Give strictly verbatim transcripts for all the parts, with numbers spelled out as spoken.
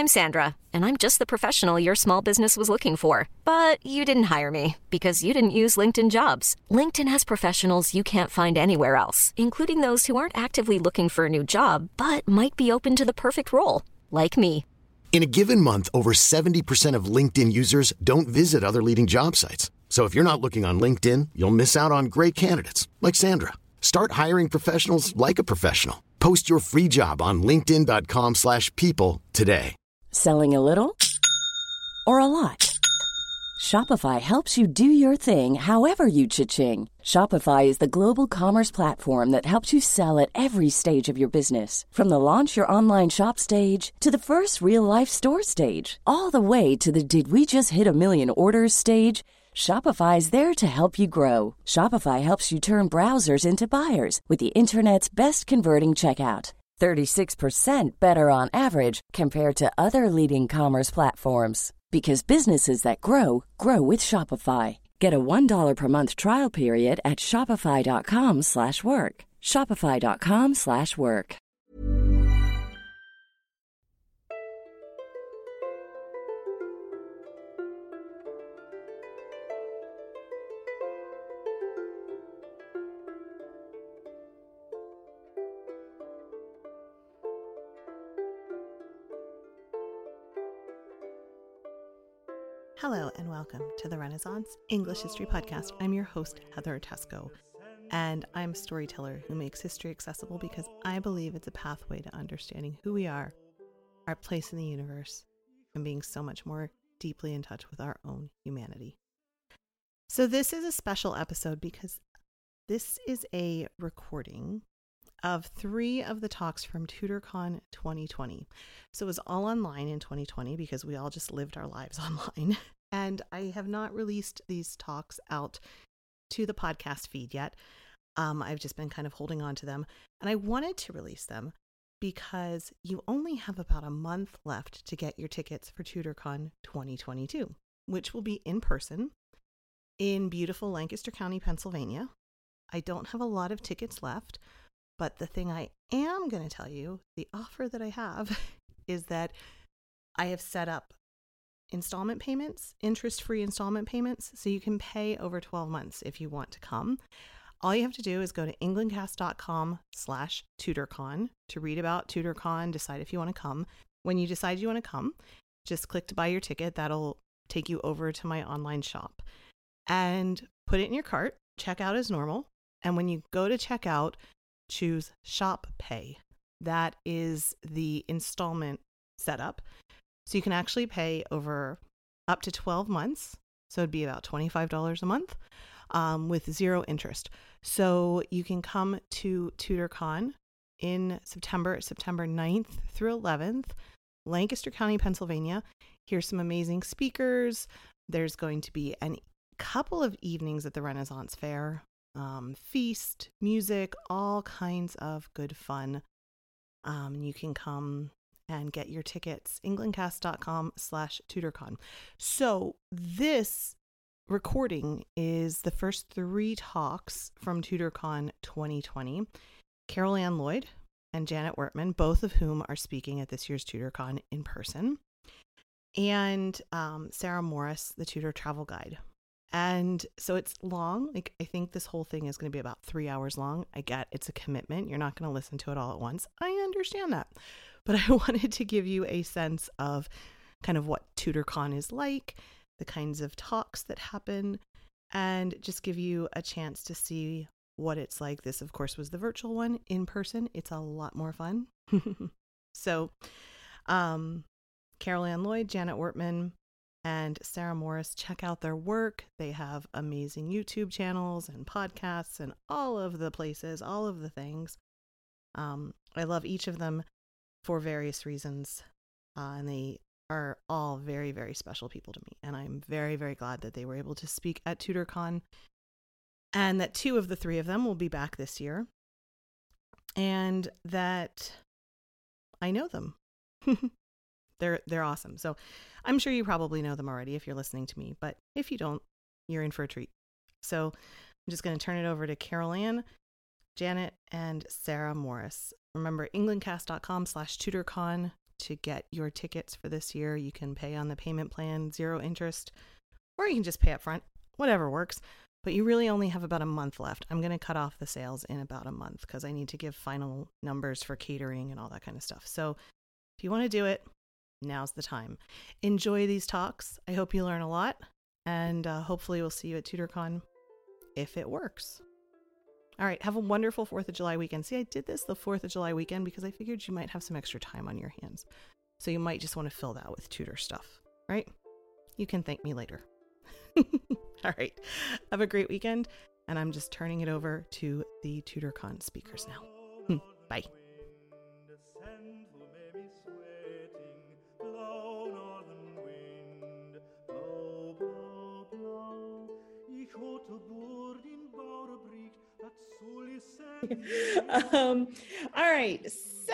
I'm Sandra, and I'm just the professional your small business was looking for. But you didn't hire me because you didn't use LinkedIn Jobs. LinkedIn has professionals you can't find anywhere else, including those who aren't actively looking for a new job, but might be open to the perfect role, like me. In a given month, over seventy percent of LinkedIn users don't visit other leading job sites. So if you're not looking on LinkedIn, you'll miss out on great candidates like Sandra. Start hiring professionals like a professional. Post your free job on linkedin dot com slash people today. Selling a little or a lot? Shopify helps you do your thing however you cha-ching. Shopify is the global commerce platform that helps you sell at every stage of your business. From the launch your online shop stage to the first real-life store stage, all the way to the did we just hit a million orders stage. Shopify is there to help you grow. Shopify helps you turn browsers into buyers with the internet's best converting checkout. thirty-six percent better on average compared to other leading commerce platforms. Because businesses that grow, grow with Shopify. Get a one dollar per month trial period at shopify.com slash work. Shopify.com slash work. Hello and welcome to the Renaissance English History Podcast. I'm your host, Heather Tesco, and I'm a storyteller who makes history accessible because I believe it's a pathway to understanding who we are, our place in the universe, and being so much more deeply in touch with our own humanity. So this is a special episode because this is a recording of three of the talks from TutorCon twenty twenty. So it was all online in twenty twenty because we all just lived our lives online. And I have not released these talks out to the podcast feed yet. Um, I've just been kind of holding on to them. And I wanted to release them because you only have about a month left to get your tickets for TutorCon twenty twenty-two, which will be in person in beautiful Lancaster County, Pennsylvania. I don't have a lot of tickets left. But the thing I am going to tell you, the offer that I have is that I have set up installment payments, interest-free installment payments, so you can pay over twelve months if you want to come. All you have to do is go to englandcast.com slash TutorCon to read about TutorCon, decide if you want to come. When you decide you want to come, just click to buy your ticket. That'll take you over to my online shop and put it in your cart, check out as normal. And when you go to checkout, choose Shop Pay. That is the installment setup. So you can actually pay over up to twelve months. So it'd be about twenty-five dollars a month um, with zero interest. So you can come to TutorCon in September, September ninth through eleventh, Lancaster County, Pennsylvania. Here's some amazing speakers. There's going to be a couple of evenings at the Renaissance Fair. Um, feast, music, all kinds of good fun. Um, you can come and get your tickets, englandcast.com slash TutorCon. So this recording is the first three talks from TutorCon twenty twenty. Carol Ann Lloyd and Janet Wertman, both of whom are speaking at this year's TutorCon in person. And um, Sarah Morris, the Tutor Travel Guide. And so it's long. Like, I think this whole thing is going to be about three hours long. I get it's a commitment. You're not going to listen to it all at once. I understand that. But I wanted to give you a sense of kind of what TutorCon is like, the kinds of talks that happen, and just give you a chance to see what it's like. This, of course, was the virtual one. In person, it's a lot more fun. So um, Carol Ann Lloyd, Janet Wertman, and Sarah Morris, check out their work. They have amazing YouTube channels and podcasts and all of the places, all of the things. Um, I love each of them for various reasons. Uh, and they are all very, very special people to me. And I'm very, very glad that they were able to speak at TutorCon and that two of the three of them will be back this year and that I know them. They're they're awesome. So I'm sure you probably know them already if you're listening to me, but if you don't, you're in for a treat. So I'm just going to turn it over to Carol Ann, Janet, and Sarah Morris. Remember, englandcast.com slash TutorCon to get your tickets for this year. You can pay on the payment plan, zero interest, or you can just pay up front, whatever works. But you really only have about a month left. I'm going to cut off the sales in about a month because I need to give final numbers for catering and all that kind of stuff. So if you want to do it, now's the time. Enjoy these talks. I hope you learn a lot, and uh, hopefully we'll see you at TutorCon if it works. All right, have a wonderful fourth of July weekend. See, I did this the fourth of July weekend because I figured you might have some extra time on your hands. So you might just want to fill that with tutor stuff, right? You can thank me later. All right. Have a great weekend. And I'm just turning it over to the TutorCon speakers now. Bye. um, all right,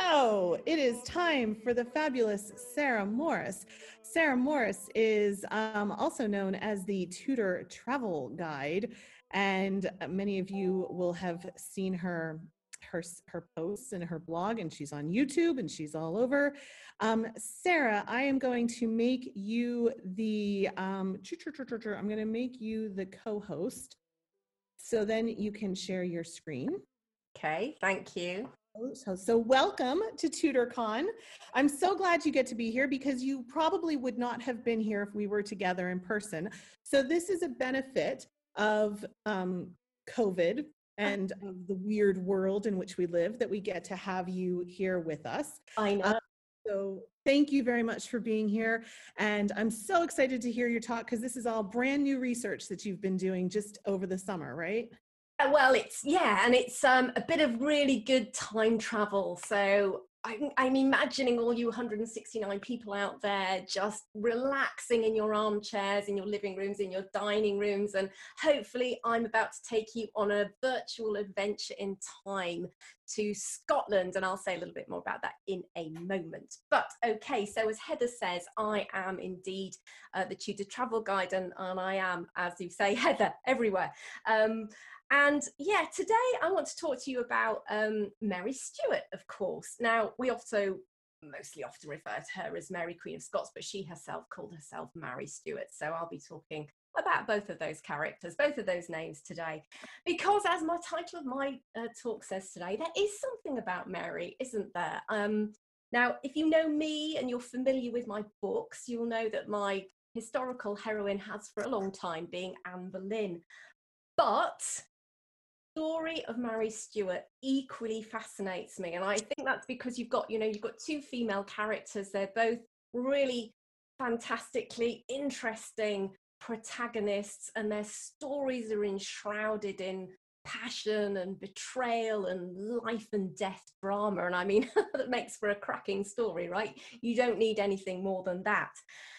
so it is time for the fabulous Sarah Morris. Sarah Morris is um, also known as the Tutor Travel Guide, and many of you will have seen her her her posts and her blog, and she's on YouTube and she's all over. Um, Sarah, I am going to make you the um, I'm going to make you the co-host, so then you can share your screen. Okay, thank you. So, so welcome to TutorCon. I'm so glad you get to be here because you probably would not have been here if we were together in person. So this is a benefit of um, COVID and of the weird world in which we live that we get to have you here with us. I know. Um, so thank you very much for being here. And I'm so excited to hear your talk because this is all brand new research that you've been doing just over the summer, right? Well, it's, yeah, and it's um, a bit of really good time travel. So I'm, I'm imagining all you one hundred sixty-nine people out there just relaxing in your armchairs, in your living rooms, in your dining rooms, and hopefully I'm about to take you on a virtual adventure in time to Scotland, and I'll say a little bit more about that in a moment. But okay, so as Heather says, I am indeed uh, the Tutor Travel Guide, and, and I am, as you say, Heather, everywhere. Um, And yeah, today I want to talk to you about um, Mary Stuart, of course. Now, we also mostly often refer to her as Mary, Queen of Scots, but she herself called herself Mary Stuart. So I'll be talking about both of those characters, both of those names today, because as my title of my uh, talk says today, there is something about Mary, isn't there? Um, now, if you know me and you're familiar with my books, you'll know that my historical heroine has for a long time been Anne Boleyn. But story of Mary Stuart equally fascinates me, and I think that's because you've got, you know, you've got two female characters. They're both really fantastically interesting protagonists, and their stories are enshrouded in passion and betrayal and life and death drama. And I mean, that makes for a cracking story, right? You don't need anything more than that.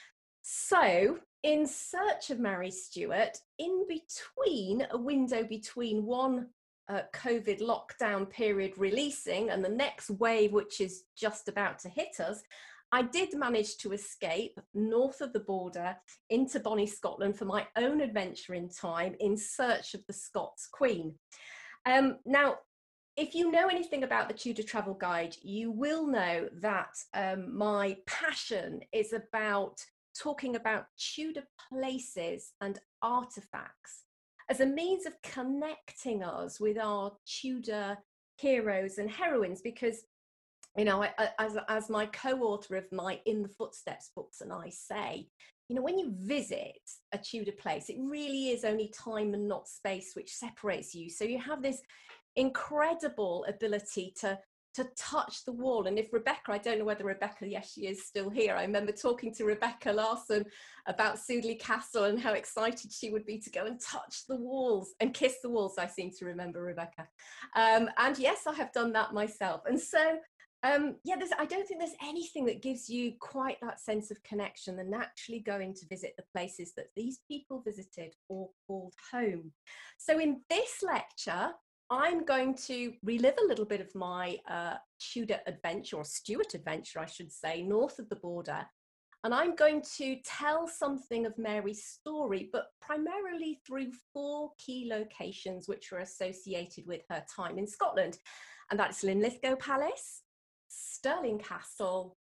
So, in search of Mary Stuart, in between a window between one uh, COVID lockdown period releasing and the next wave, which is just about to hit us, I did manage to escape north of the border into Bonnie, Scotland for my own adventure in time in search of the Scots Queen. Um, now, if you know anything about the Tudor Travel Guide, you will know that um, my passion is about talking about Tudor places and artifacts as a means of connecting us with our Tudor heroes and heroines, because, you know, I, I, as, as my co-author of my In the Footsteps books and I say, you know, when you visit a Tudor place, it really is only time and not space which separates you. So you have this incredible ability to to touch the wall. And if Rebecca, I don't know whether Rebecca, yes, she is still here. I remember talking to Rebecca Larson about Sudeley Castle and how excited she would be to go and touch the walls and kiss the walls. I seem to remember Rebecca. Um, and yes, I have done that myself. And so, um, yeah, there's, I don't think there's anything that gives you quite that sense of connection than actually going to visit the places that these people visited or called home. So in this lecture, I'm going to relive a little bit of my uh, Tudor adventure, or Stuart adventure, I should say, north of the border. And I'm going to tell something of Mary's story, but primarily through four key locations which are associated with her time in Scotland. And that's Linlithgow Palace, Stirling Castle,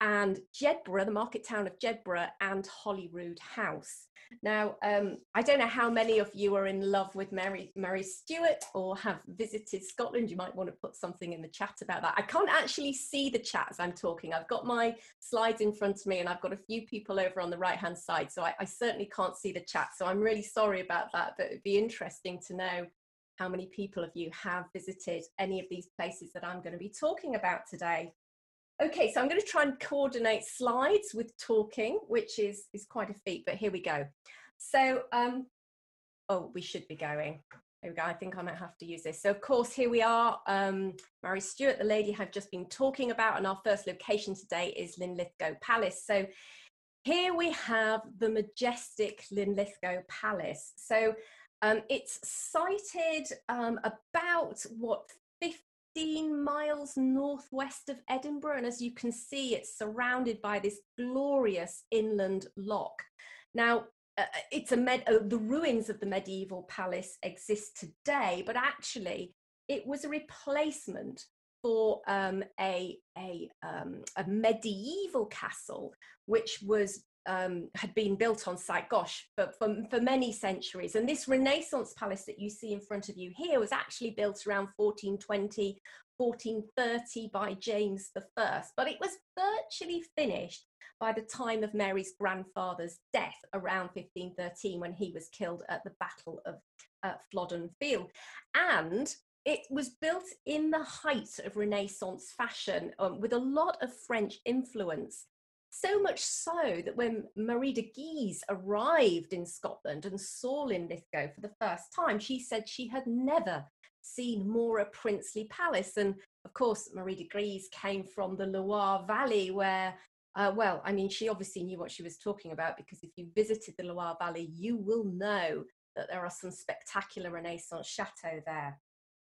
and Jedburgh, the market town of Jedburgh, and Holyrood House. Now, um, I don't know how many of you are in love with Mary, Mary Stuart or have visited Scotland. You might want to put something in the chat about that. I can't actually see the chat as I'm talking. I've got my slides in front of me and I've got a few people over on the right-hand side, so I, I certainly can't see the chat. So I'm really sorry about that, but it'd be interesting to know how many people of you have visited any of these places that I'm going to be talking about today. Okay, so I'm going to try and coordinate slides with talking, which is, is quite a feat, but here we go. So, um, oh, we should be going. There we go. I think I might have to use this. So, of course, here we are. Um, Mary Stuart, the lady I've just been talking about, and our first location today is Linlithgow Palace. So here we have the majestic Linlithgow Palace. So um, it's sited um, about, what, fifteen miles northwest of Edinburgh, and as you can see, it's surrounded by this glorious inland loch. Now, uh, it's a med uh, the ruins of the medieval palace exist today, but actually, it was a replacement for um, a a, um, a medieval castle, which was um, had been built on site, gosh, but for, for many centuries. And this Renaissance palace that you see in front of you here was actually built around fourteen twenty, fourteen thirty by James the First, but it was virtually finished by the time of Mary's grandfather's death around fifteen thirteen, when he was killed at the Battle of uh, Flodden Field. And it was built in the height of Renaissance fashion, um, with a lot of French influence. So much so that when Marie de Guise arrived in Scotland and saw Linlithgow for the first time, she said she had never seen more a princely palace. And of course, Marie de Guise came from the Loire Valley, where, uh, well, I mean, she obviously knew what she was talking about, because if you visited the Loire Valley, you will know that there are some spectacular Renaissance chateaux there.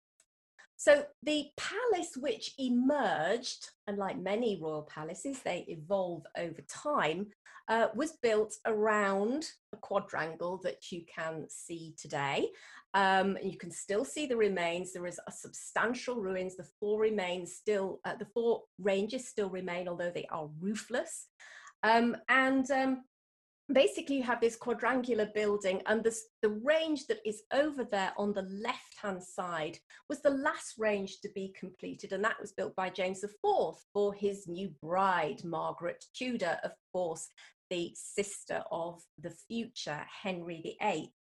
So the palace which emerged, and like many royal palaces, they evolve over time, uh, was built around a quadrangle that you can see today. Um, and you can still see the remains. There is a substantial ruins. The four remains still, uh, the four ranges still remain, although they are roofless. Um, and um, basically you have this quadrangular building, and this, the range that is over there on the left hand side was the last range to be completed, and that was built by James the Fourth for his new bride, Margaret Tudor, of course the sister of the future Henry the Eighth.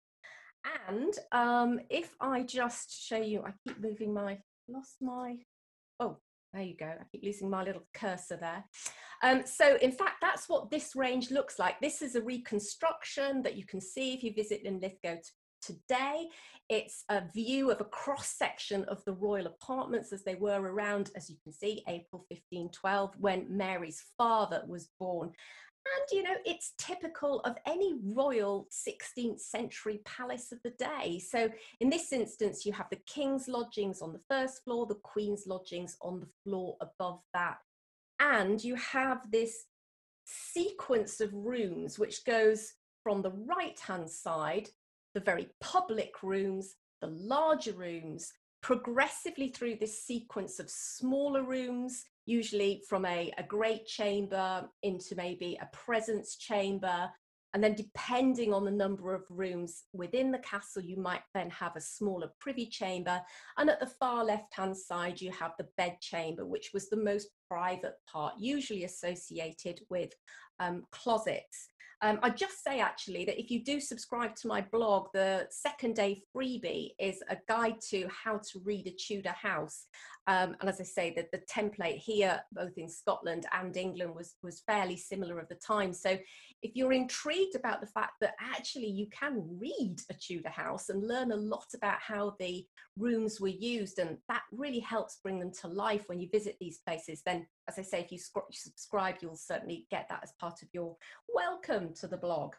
And um, if I just show you, I keep moving my, lost my, oh, there you go, I keep losing my little cursor there. Um, so in fact, that's what this range looks like. This is a reconstruction that you can see if you visit Linlithgow today. It's a view of a cross section of the royal apartments as they were around, as you can see, April fifteen twelve, when Mary's father was born. And, you know, it's typical of any royal sixteenth century palace of the day. So in this instance, you have the king's lodgings on the first floor, the queen's lodgings on the floor above that. And you have this sequence of rooms which goes from the right-hand side, the very public rooms, the larger rooms, progressively through this sequence of smaller rooms, usually from a, a great chamber into maybe a presence chamber. And then depending on the number of rooms within the castle, you might then have a smaller privy chamber. And at the far left-hand side, you have the bedchamber, which was the most private part, usually associated with um, closets. Um, I'd just say actually that if you do subscribe to my blog, the second day freebie is a guide to how to read a Tudor house. Um, and as I say, that the template here, both in Scotland and England, was, was fairly similar at the time. So if you're intrigued about the fact that actually you can read a Tudor house and learn a lot about how the rooms were used, and that really helps bring them to life when you visit these places, then as I say, if you subscribe, you'll certainly get that as part of your welcome to the blog.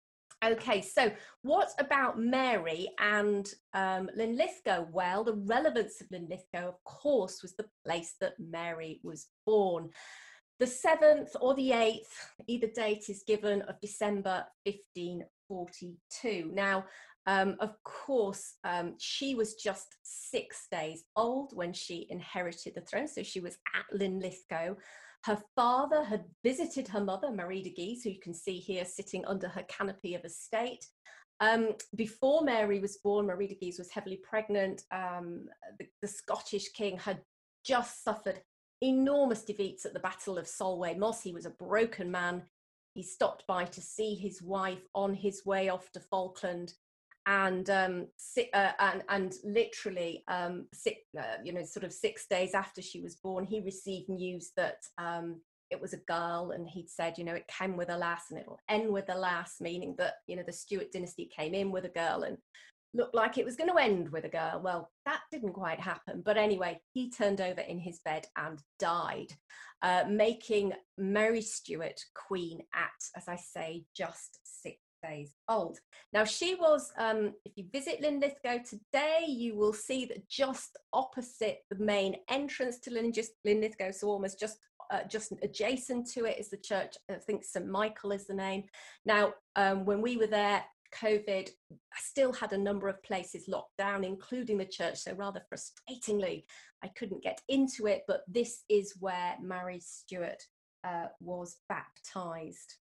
Okay, so what about Mary and um, Linlithgow? Well, the relevance of Linlithgow, of course, was the place that Mary was born. The seventh or the eighth, either date is given, of December fifteen forty-two. Now, um, of course, um, she was just six days old when she inherited the throne, so she was at Linlithgow Her father had visited her mother, Marie de Guise, who you can see here sitting under her canopy of estate. Um, before Mary was born, Marie de Guise was heavily pregnant. Um, the, the Scottish king had just suffered enormous defeats at the Battle of Solway Moss. He was a broken man. He stopped by to see his wife on his way off to Falkland. And um, uh, and and literally, um, six, uh, you know, sort of six days after she was born, he received news that um, it was a girl, and he'd said, you know, it came with a lass, and it'll end with a lass, meaning that, you know, the Stuart dynasty came in with a girl and looked like it was going to end with a girl. Well, that didn't quite happen, but anyway, he turned over in his bed and died, uh, making Mary Stuart queen at, as I say, just six days old. Now she was, um, if you visit Linlithgow today, you will see that just opposite the main entrance to Lin- just Linlithgow, so almost just uh, just adjacent to it is the church. I think Saint Michael is the name. Now, um, when we were there, COVID still had a number of places locked down, including the church. So rather frustratingly, I couldn't get into it, but this is where Mary Stuart uh, was baptized.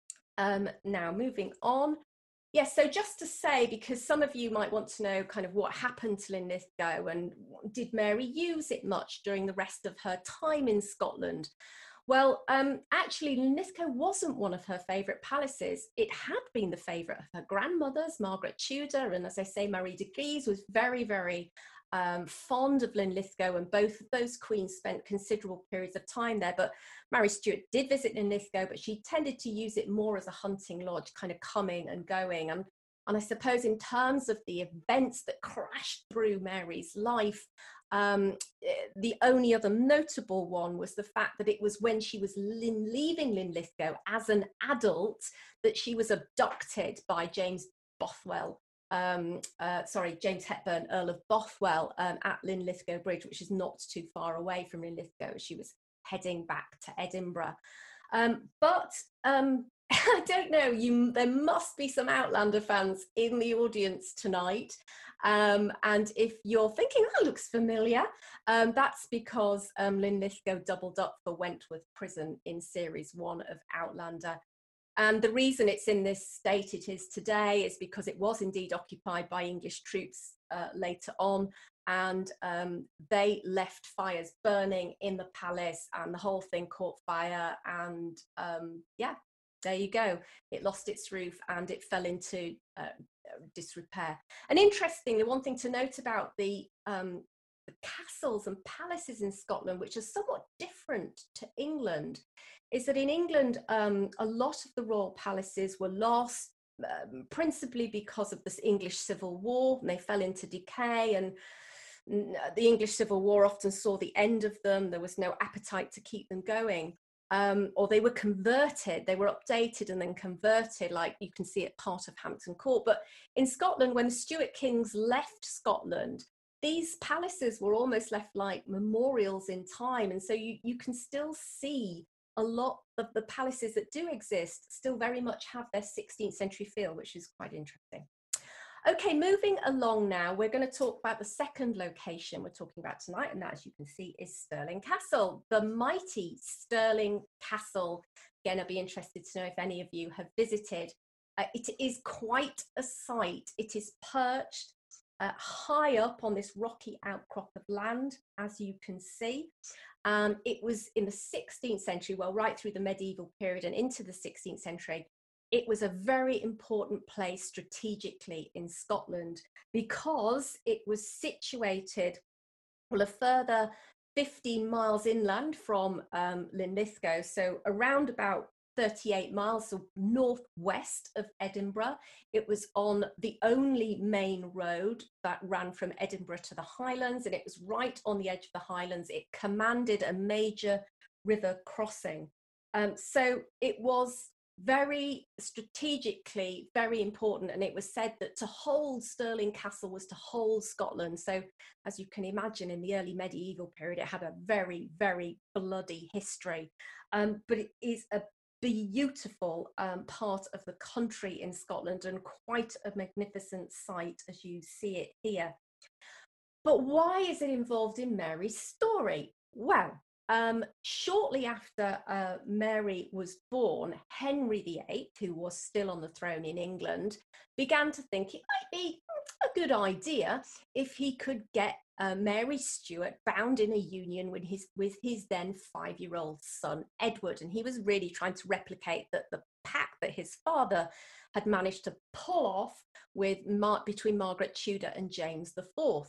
Um, now, moving on. Yes, so just to say, because some of you might want to know kind of what happened to Linlithgow and did Mary use it much during the rest of her time in Scotland? Well, um, actually, Linlithgow wasn't one of her favourite palaces. It had been the favourite of her grandmothers, Margaret Tudor, and as I say, Marie de Guise was very, very um, fond of Linlithgow, and both of those queens spent considerable periods of time there. But Mary Stuart did visit Linlithgow, but she tended to use it more as a hunting lodge, kind of coming and going. And, and I suppose in terms of the events that crashed through Mary's life, Um, the only other notable one was the fact that it was when she was lin- leaving Linlithgow as an adult that she was abducted by James Bothwell, um, uh, sorry, James Hepburn, Earl of Bothwell, um, at Linlithgow Bridge, which is not too far away from Linlithgow. She was heading back to Edinburgh. Um, but um, I don't know, you, there must be some Outlander fans in the audience tonight. Um, and if you're thinking, that looks familiar, um, that's because um, Linlithgow doubled up for Wentworth Prison in series one of Outlander. And the reason it's in this state it is today is because it was indeed occupied by English troops uh, later on. And um, they left fires burning in the palace, and the whole thing caught fire. And um, yeah, there you go. It lost its roof and it fell into uh, disrepair. And interestingly, one thing to note about the, um, the castles and palaces in Scotland, which are somewhat different to England, is that in England, um, a lot of the royal palaces were lost, um, principally because of this English Civil War, and they fell into decay, and the English Civil War often saw the end of them. There was no appetite to keep them going. Um, or they were converted, they were updated and then converted, like you can see at part of Hampton Court. But in Scotland, when the Stuart kings left Scotland, these palaces were almost left like memorials in time. And so you, you can still see a lot of the palaces that do exist still very much have their sixteenth century feel, which is quite interesting. Okay, moving along now, we're going to talk about the second location we're talking about tonight, and that, as you can see, is Stirling Castle, the mighty Stirling Castle. Again, I'd be interested to know if any of you have visited. Uh, it is quite a sight. It is perched uh, high up on this rocky outcrop of land, as you can see. Um, it was in the sixteenth century, well, right through the medieval period and into the sixteenth century. It was a very important place strategically in Scotland because it was situated, well, a further fifteen miles inland from um, Linlithgow, so around about thirty-eight miles so northwest of Edinburgh. It was on the only main road that ran from Edinburgh to the Highlands, and it was right on the edge of the Highlands. It commanded a major river crossing. Um, so it was very strategically very important, and it was said that to hold Stirling Castle was to hold Scotland. So as you can imagine, in the early medieval period, it had a very, very bloody history, um, but it is a beautiful um, part of the country in Scotland and quite a magnificent sight as you see it here. But why is it involved in Mary's story? Well, um, shortly after uh, Mary was born, Henry the Eighth, who was still on the throne in England, began to think it might be a good idea if he could get uh, Mary Stuart bound in a union with his with his then five-year-old son Edward, and he was really trying to replicate that the pact that his father had managed to pull off with Mar- between Margaret Tudor and James the Fourth.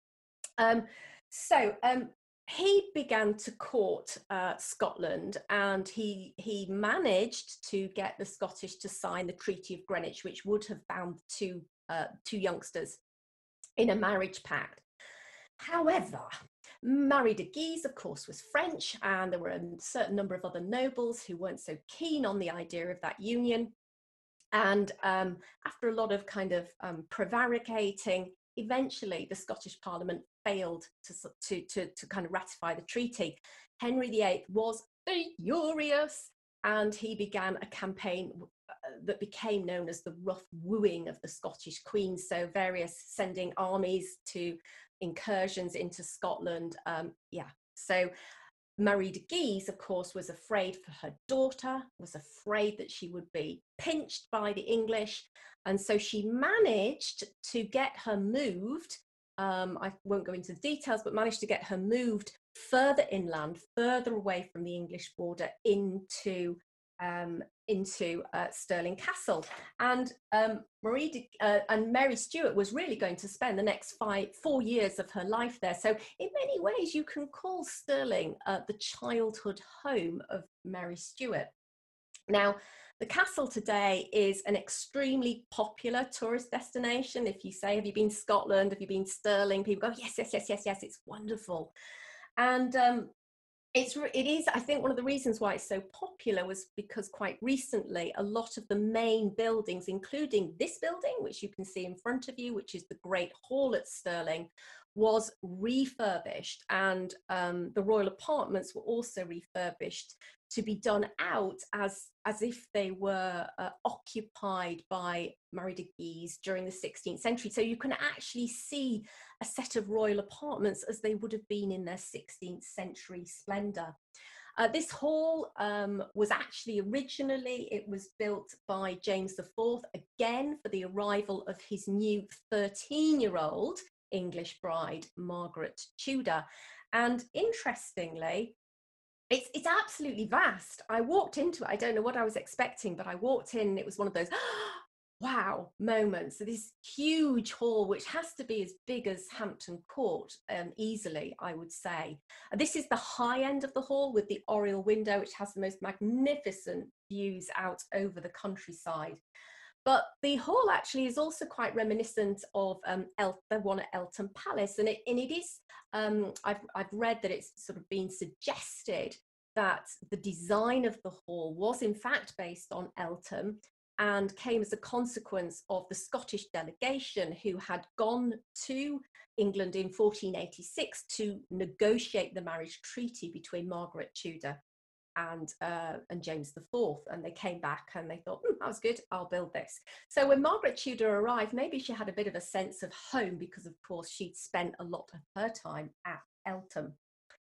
Um, so um, he began to court uh, Scotland, and he he managed to get the Scottish to sign the Treaty of Greenwich, which would have bound two uh, two youngsters in a marriage pact. However, Marie de Guise, of course, was French, and there were a certain number of other nobles who weren't so keen on the idea of that union. And um, after a lot of kind of um, prevaricating, eventually the Scottish Parliament failed to, to, to, to kind of ratify the treaty. Henry the Eighth was furious, and he began a campaign that became known as the rough wooing of the Scottish Queen. So various sending armies to incursions into Scotland. Um, yeah, so Marie de Guise, of course, was afraid for her daughter, was afraid that she would be pinched by the English. And so she managed to get her moved. Um, I won't go into the details, but managed to get her moved further inland, further away from the English border into um, into uh, Stirling Castle. And um, Marie de, uh, and Mary Stuart was really going to spend the next five, four years of her life there. So in many ways, you can call Stirling uh, the childhood home of Mary Stuart. Now, the castle today is an extremely popular tourist destination. If you say, have you been to Scotland? Have you been to Stirling? People go, yes, yes, yes, yes, yes, it's wonderful. And um, It's, it is, I think one of the reasons why it's so popular was because quite recently, a lot of the main buildings, including this building, which you can see in front of you, which is the Great Hall at Stirling, was refurbished. And um, the royal apartments were also refurbished to be done out as, as if they were uh, occupied by Marie de Guise during the sixteenth century. So you can actually see a set of royal apartments as they would have been in their sixteenth century splendour. Uh, this hall um, was actually originally, it was built by James the Fourth, again for the arrival of his new thirteen-year-old English bride, Margaret Tudor. And interestingly, It's, it's absolutely vast. I walked into it, I don't know what I was expecting, but I walked in and it was one of those, wow, moments. So this huge hall, which has to be as big as Hampton Court, um, easily, I would say. And this is the high end of the hall with the oriel window, which has the most magnificent views out over the countryside. But the hall actually is also quite reminiscent of um, El- the one at Eltham Palace. And it, and it is, um, I've, I've read that it's sort of been suggested that the design of the hall was in fact based on Eltham and came as a consequence of the Scottish delegation who had gone to England in fourteen eighty-six to negotiate the marriage treaty between Margaret Tudor and uh, and James the Fourth, and they came back and they thought, mm, that was good, I'll build this. So when Margaret Tudor arrived, maybe she had a bit of a sense of home because of course she'd spent a lot of her time at Eltham.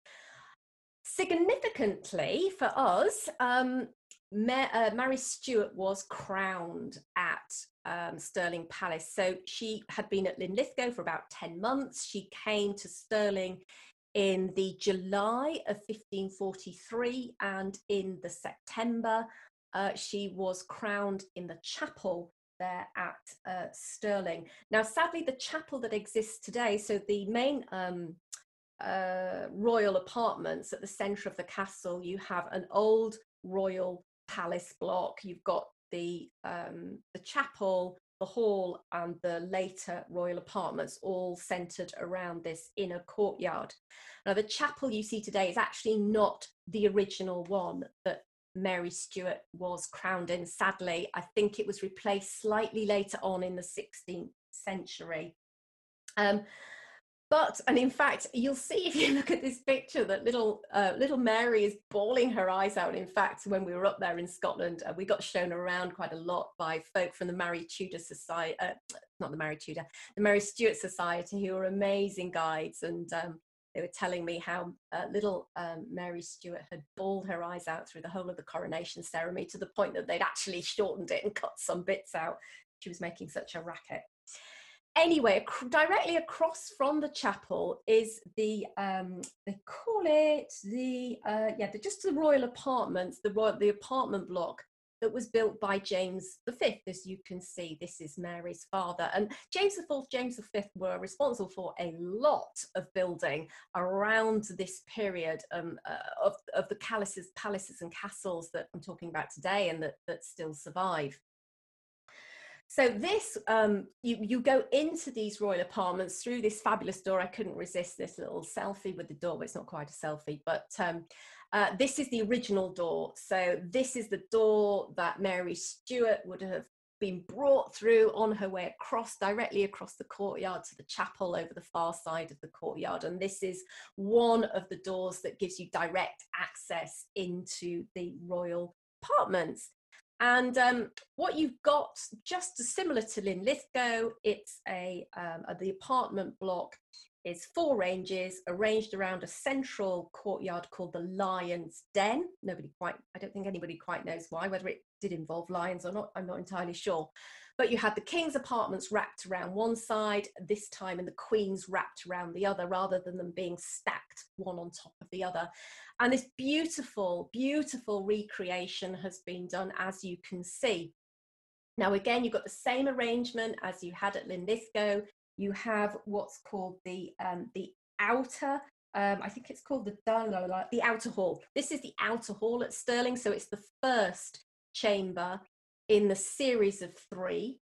Significantly for us, um, Ma- uh, Mary Stuart was crowned at um, Stirling Palace. So she had been at Linlithgow for about ten months. She came to Stirling in the July of fifteen forty-three, and in the September uh, she was crowned in the chapel there at uh, Stirling. Now sadly the chapel that exists today, so the main um, uh, royal apartments at the centre of the castle, you have an old royal palace block, you've got the um, the chapel, the hall and the later royal apartments all centred around this inner courtyard. Now the chapel you see today is actually not the original one that Mary Stuart was crowned in. Sadly, I think it was replaced slightly later on in the sixteenth century. Um, But, and in fact, you'll see if you look at this picture that little uh, little Mary is bawling her eyes out. In fact, when we were up there in Scotland, uh, we got shown around quite a lot by folk from the Mary Tudor Society, uh, not the Mary Tudor, the Mary Stuart Society, who are amazing guides. And um, they were telling me how uh, little um, Mary Stuart had bawled her eyes out through the whole of the coronation ceremony, to the point that they'd actually shortened it and cut some bits out. She was making such a racket. Anyway, ac- directly across from the chapel is the, um, they call it the, uh, yeah, the, just the royal apartments, the royal, the apartment block that was built by James the Fifth. As you can see, this is Mary's father. And James the Fourth, James the Fifth were responsible for a lot of building around this period um, uh, of, of the palaces, palaces and castles that I'm talking about today, and that, that still survive. So this, um, you, you go into these royal apartments through this fabulous door. I couldn't resist this little selfie with the door, but it's not quite a selfie. But um, uh, this is the original door. So this is the door that Mary Stuart would have been brought through on her way across, directly across the courtyard to the chapel over the far side of the courtyard. And this is one of the doors that gives you direct access into the royal apartments. And um, what you've got, just similar to Linlithgow, it's a, um, a the apartment block is four ranges arranged around a central courtyard called the Lion's Den. Nobody quite, I don't think anybody quite knows why, whether it did involve lions or not, I'm not entirely sure. But you had the King's apartments wrapped around one side, this time, and the Queen's wrapped around the other, rather than them being stacked one on top of the other. And this beautiful, beautiful recreation has been done, as you can see. Now, again, you've got the same arrangement as you had at Linlithgow. You have what's called the, um, the outer, um, I think it's called the, the outer hall. This is the outer hall at Stirling. So it's the first chamber in the series of three.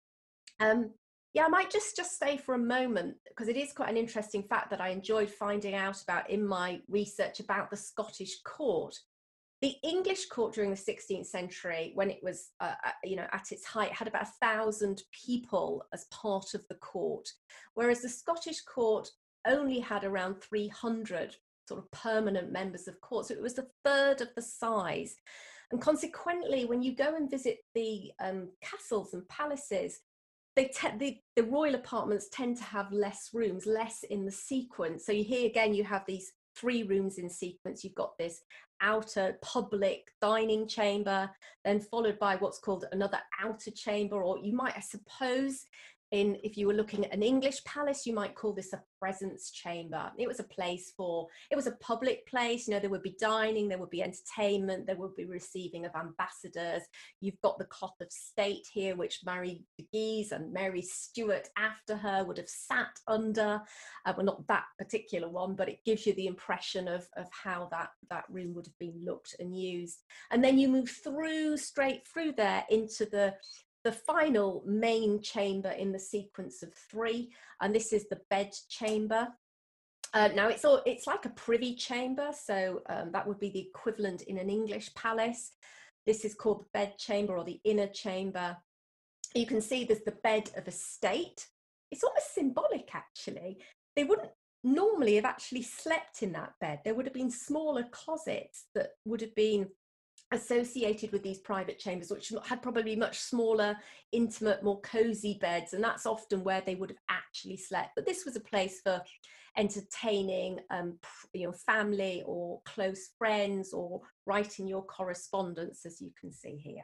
Um, yeah, I might just, just say for a moment, because it is quite an interesting fact that I enjoyed finding out about in my research about the Scottish court. The English court during the sixteenth century, when it was, uh, you know, at its height, had about a thousand people as part of the court, whereas the Scottish court only had around three hundred sort of permanent members of court. So it was a third of the size. And consequently, when you go and visit the um, castles and palaces, they te- the, the royal apartments tend to have less rooms, less in the sequence. So you here again, you have these three rooms in sequence. You've got this outer public dining chamber, then followed by what's called another outer chamber, or you might, I suppose, in if you were looking at an English palace, you might call this a presence chamber. It was a place for, it was a public place, you know, there would be dining, there would be entertainment, there would be receiving of ambassadors. You've got the cloth of state here, which Mary de Guise and Mary Stuart after her would have sat under. Uh, well, not that particular one, but it gives you the impression of, of how that, that room would have been looked and used. And then you move through, straight through there into the the final main chamber in the sequence of three, and this is the bed chamber. Uh, now it's all, it's like a privy chamber, so um, that would be the equivalent in an English palace. This is called the bed chamber or the inner chamber. You can see there's the bed of estate. It's almost symbolic, actually. They wouldn't normally have actually slept in that bed. There would have been smaller closets that would have been associated with these private chambers, which had probably much smaller, intimate, more cozy beds, and that's often where they would have actually slept. But this was a place for entertaining um, you know, family or close friends, or writing your correspondence, as you can see here.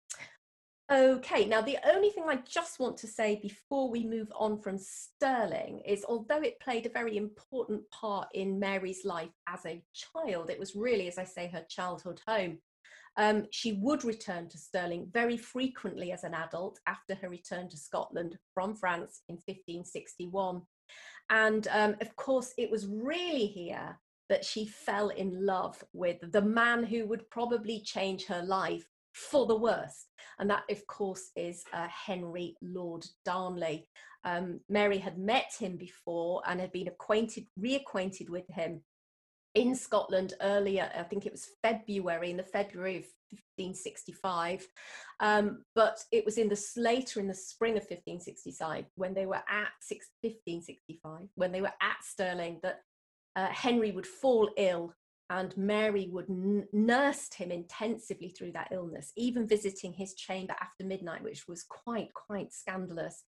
Okay, now the only thing I just want to say before we move on from Stirling is, although it played a very important part in Mary's life as a child, it was really, as I say, her childhood home. Um, she would return to Stirling very frequently as an adult after her return to Scotland from France in fifteen sixty-one. And um, of course, it was really here that she fell in love with the man who would probably change her life for the worse. And that, of course, is uh, Henry Lord Darnley. Um, Mary had met him before and had been acquainted, reacquainted with him in Scotland earlier. I think it was February, in the February of fifteen sixty-five. Um, but it was in the later in the spring of fifteen sixty-five, when they were at fifteen sixty-five, when they were at Stirling, that uh, Henry would fall ill, and Mary would n- nursed him intensively through that illness, even visiting his chamber after midnight, which was quite, quite scandalous.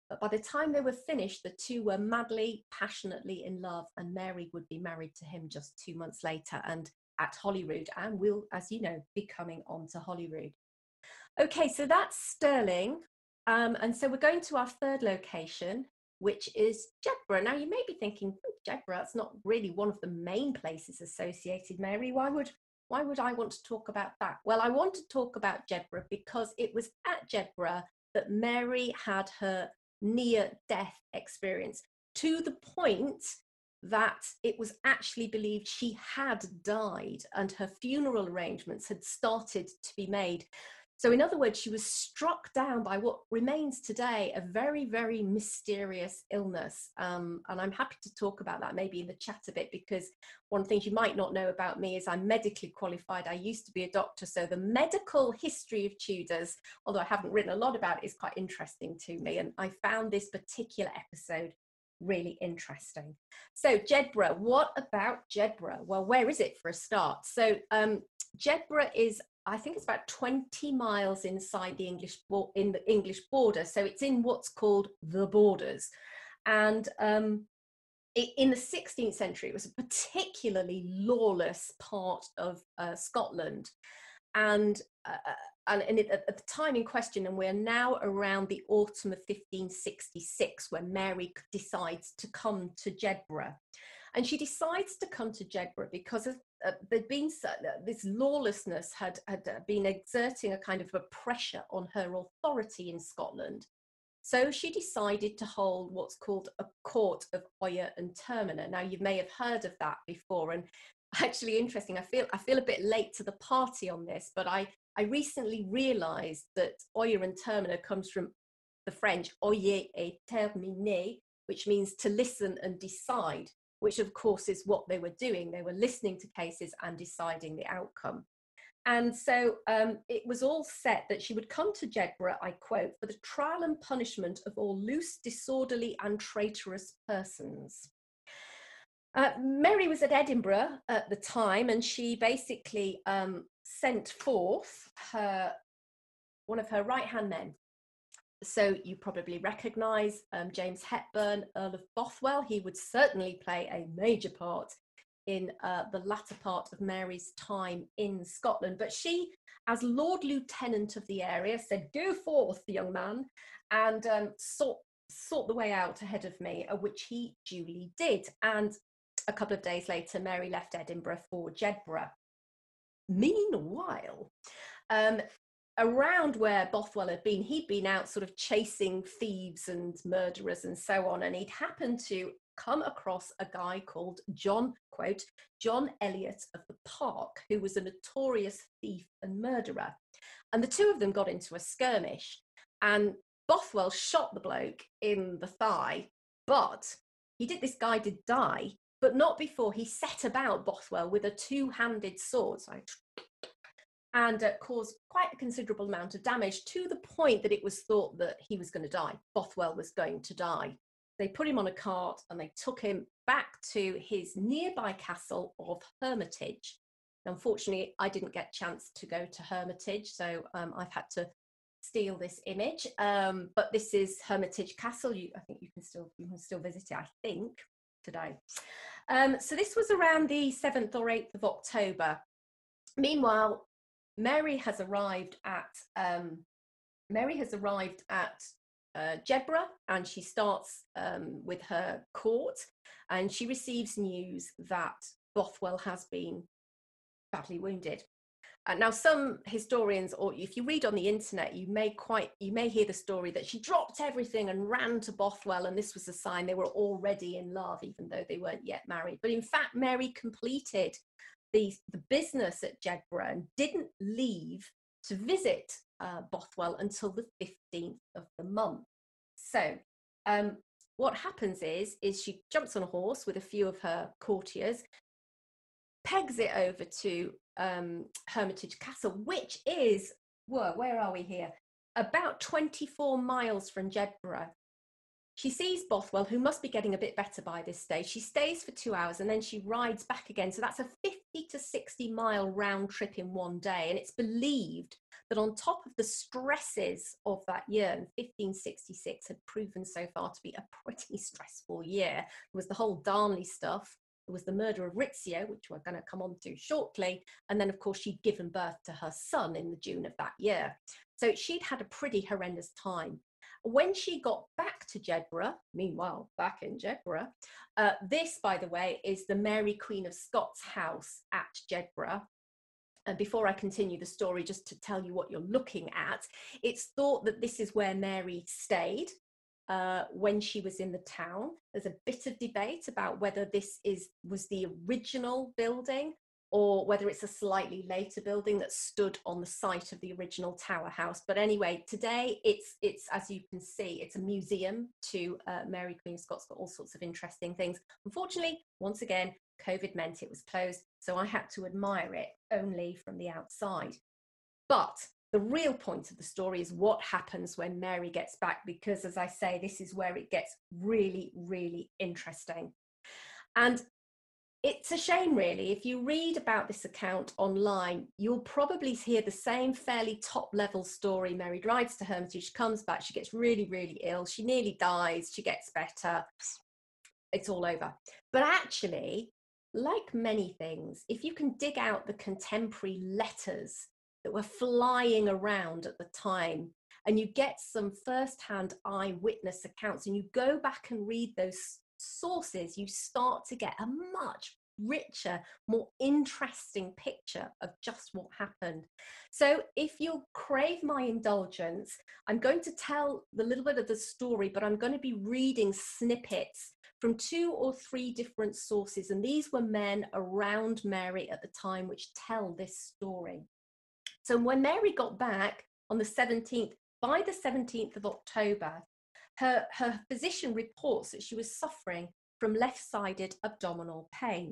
But by the time they were finished, the two were madly, passionately in love, and Mary would be married to him just two months later and at Holyrood, and will, as you know, be coming on to Holyrood. Okay, so that's Stirling. Um, and so we're going to our third location, which is Jedburgh. Now, you may be thinking, oh, Jedburgh, that's not really one of the main places associated, Mary. Why would, why would I want to talk about that? Well, I want to talk about Jedburgh because it was at Jedburgh that Mary had her near-death experience, to the point that it was actually believed she had died and her funeral arrangements had started to be made. So in other words, she was struck down by what remains today a very, very mysterious illness. Um, and I'm happy to talk about that maybe in the chat a bit, because one of the things you might not know about me is I'm medically qualified. I used to be a doctor. So the medical history of Tudors, although I haven't written a lot about it, is quite interesting to me. And I found this particular episode really interesting. So Jedburgh, what about Jedburgh? Well, where is it for a start? So um, Jedburgh is, I think it's about twenty miles inside the English in the English border. So it's in what's called the Borders. And um, it, in the sixteenth century, it was a particularly lawless part of uh, Scotland. And, uh, and, and it, at the time in question, and we're now around the autumn of fifteen sixty-six, when Mary decides to come to Jedburgh. And she decides to come to Jedburgh because of, uh, there'd been uh, this lawlessness had, had uh, been exerting a kind of a pressure on her authority in Scotland. So she decided to hold what's called a court of Oyer and Terminer. Now, you may have heard of that before, and actually interesting, I feel I feel a bit late to the party on this, but I, I recently realised that Oyer and Terminer comes from the French Oyer et terminer, which means to listen and decide, which of course is what they were doing. They were listening to cases and deciding the outcome. And so um, it was all set that she would come to Jedburgh, I quote, for the trial and punishment of all loose, disorderly and traitorous persons. Uh, Mary was at Edinburgh at the time, and she basically um, sent forth her, one of her right-hand men. So you probably recognise um, James Hepburn, Earl of Bothwell. He would certainly play a major part in uh, the latter part of Mary's time in Scotland. But she, as Lord Lieutenant of the area, said, "Go forth, young man, and um, sort, sort the way out ahead of me," uh, which he duly did. And a couple of days later, Mary left Edinburgh for Jedburgh. Meanwhile, um, around where Bothwell had been, he'd been out sort of chasing thieves and murderers and so on, and he'd happened to come across a guy called John, quote, John Eliot of the Park, who was a notorious thief and murderer. And the two of them got into a skirmish, and Bothwell shot the bloke in the thigh, but he did, this guy did die, but not before he set about Bothwell with a two-handed sword. So and uh, caused quite a considerable amount of damage, to the point that it was thought that he was going to die. Bothwell was going to die. They put him on a cart and they took him back to his nearby castle of Hermitage. Unfortunately, I didn't get a chance to go to Hermitage, so um, I've had to steal this image. Um, but this is Hermitage Castle. You, I think you can still you can still visit it, I think, today. Um, so this was around the seventh or eighth of October. Meanwhile, Mary has arrived at um, Mary has arrived at uh, Jedburgh, and she starts um, with her court, and she receives news that Bothwell has been badly wounded. Uh, now, some historians, or if you read on the internet, you may quite you may hear the story that she dropped everything and ran to Bothwell, and this was a sign they were already in love, even though they weren't yet married. But in fact, Mary completed The, the business at Jedburgh and didn't leave to visit uh, Bothwell until the fifteenth of the month. So um, what happens is, is she jumps on a horse with a few of her courtiers, pegs it over to um, Hermitage Castle, which is, whoa, where are we here? About twenty-four miles from Jedburgh. She sees Bothwell, who must be getting a bit better by this stage. She stays for two hours and then she rides back again. So that's a fifty to sixty mile round trip in one day. And it's believed that on top of the stresses of that year, and fifteen sixty-six had proven so far to be a pretty stressful year. There was the whole Darnley stuff, there was the murder of Rizzio, which we're going to come on to shortly, and then of course she'd given birth to her son in the June of that year. So she'd had a pretty horrendous time. When she got back to Jedburgh, meanwhile back in Jedburgh, uh, this, by the way, is the Mary Queen of Scots house at Jedburgh. And before I continue the story, just to tell you what you're looking at, it's thought that this is where Mary stayed uh, when she was in the town. There's a bit of debate about whether this is was the original building or whether it's a slightly later building that stood on the site of the original Tower House. But anyway, today it's, it's as you can see, it's a museum to uh, Mary Queen of Scots, got all sorts of interesting things. Unfortunately, once again, COVID meant it was closed, so I had to admire it only from the outside. But the real point of the story is what happens when Mary gets back, because as I say, this is where it gets really, really interesting. And it's a shame, really. If you read about this account online, you'll probably hear the same fairly top-level story. Mary rides to Hermitage, she comes back, she gets really, really ill, she nearly dies, she gets better, it's all over. But actually, like many things, if you can dig out the contemporary letters that were flying around at the time, and you get some first-hand eyewitness accounts, and you go back and read those sources, you start to get a much richer, more interesting picture of just what happened. So if you'll crave my indulgence, I'm going to tell the little bit of the story, but I'm going to be reading snippets from two or three different sources, and these were men around Mary at the time which tell this story. So when Mary got back on the seventeenth, by the seventeenth of October, Her, her physician reports that she was suffering from left-sided abdominal pain.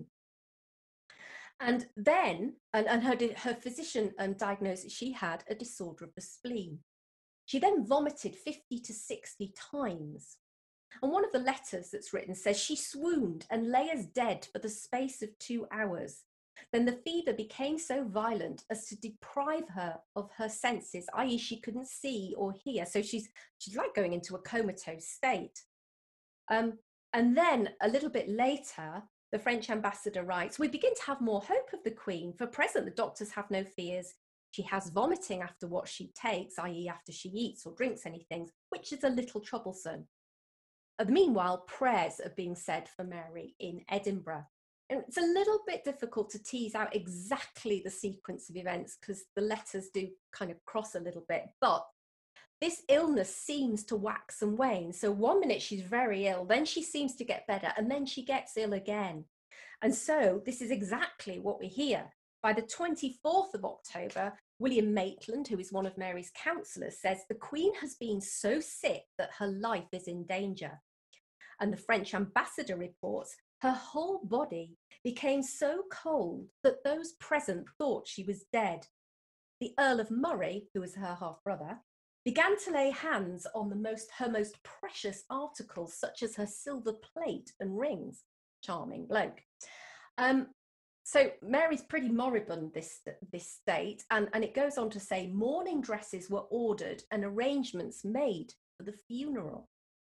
And then, and, and her, her physician um, diagnosed that she had a disorder of the spleen. She then vomited fifty to sixty times. And one of the letters that's written says she swooned and lay as dead for the space of two hours. Then the fever became so violent as to deprive her of her senses, that is she couldn't see or hear. So she's, she's like going into a comatose state. Um, and then a little bit later, the French ambassador writes, we begin to have more hope of the Queen. For present, the doctors have no fears. She has vomiting after what she takes, that is after she eats or drinks anything, which is a little troublesome. Uh, meanwhile, prayers are being said for Mary in Edinburgh. And it's a little bit difficult to tease out exactly the sequence of events because the letters do kind of cross a little bit. But this illness seems to wax and wane. So one minute she's very ill, then she seems to get better, and then she gets ill again. And so this is exactly what we hear. By the twenty-fourth of October, William Maitland, who is one of Mary's counsellors, says the Queen has been so sick that her life is in danger. And the French ambassador reports her whole body became so cold that those present thought she was dead. The Earl of Murray, who was her half-brother, began to lay hands on the most, her most precious articles, such as her silver plate and rings. Charming bloke. Um, so Mary's pretty moribund, this, this state, and, and it goes on to say mourning dresses were ordered and arrangements made for the funeral.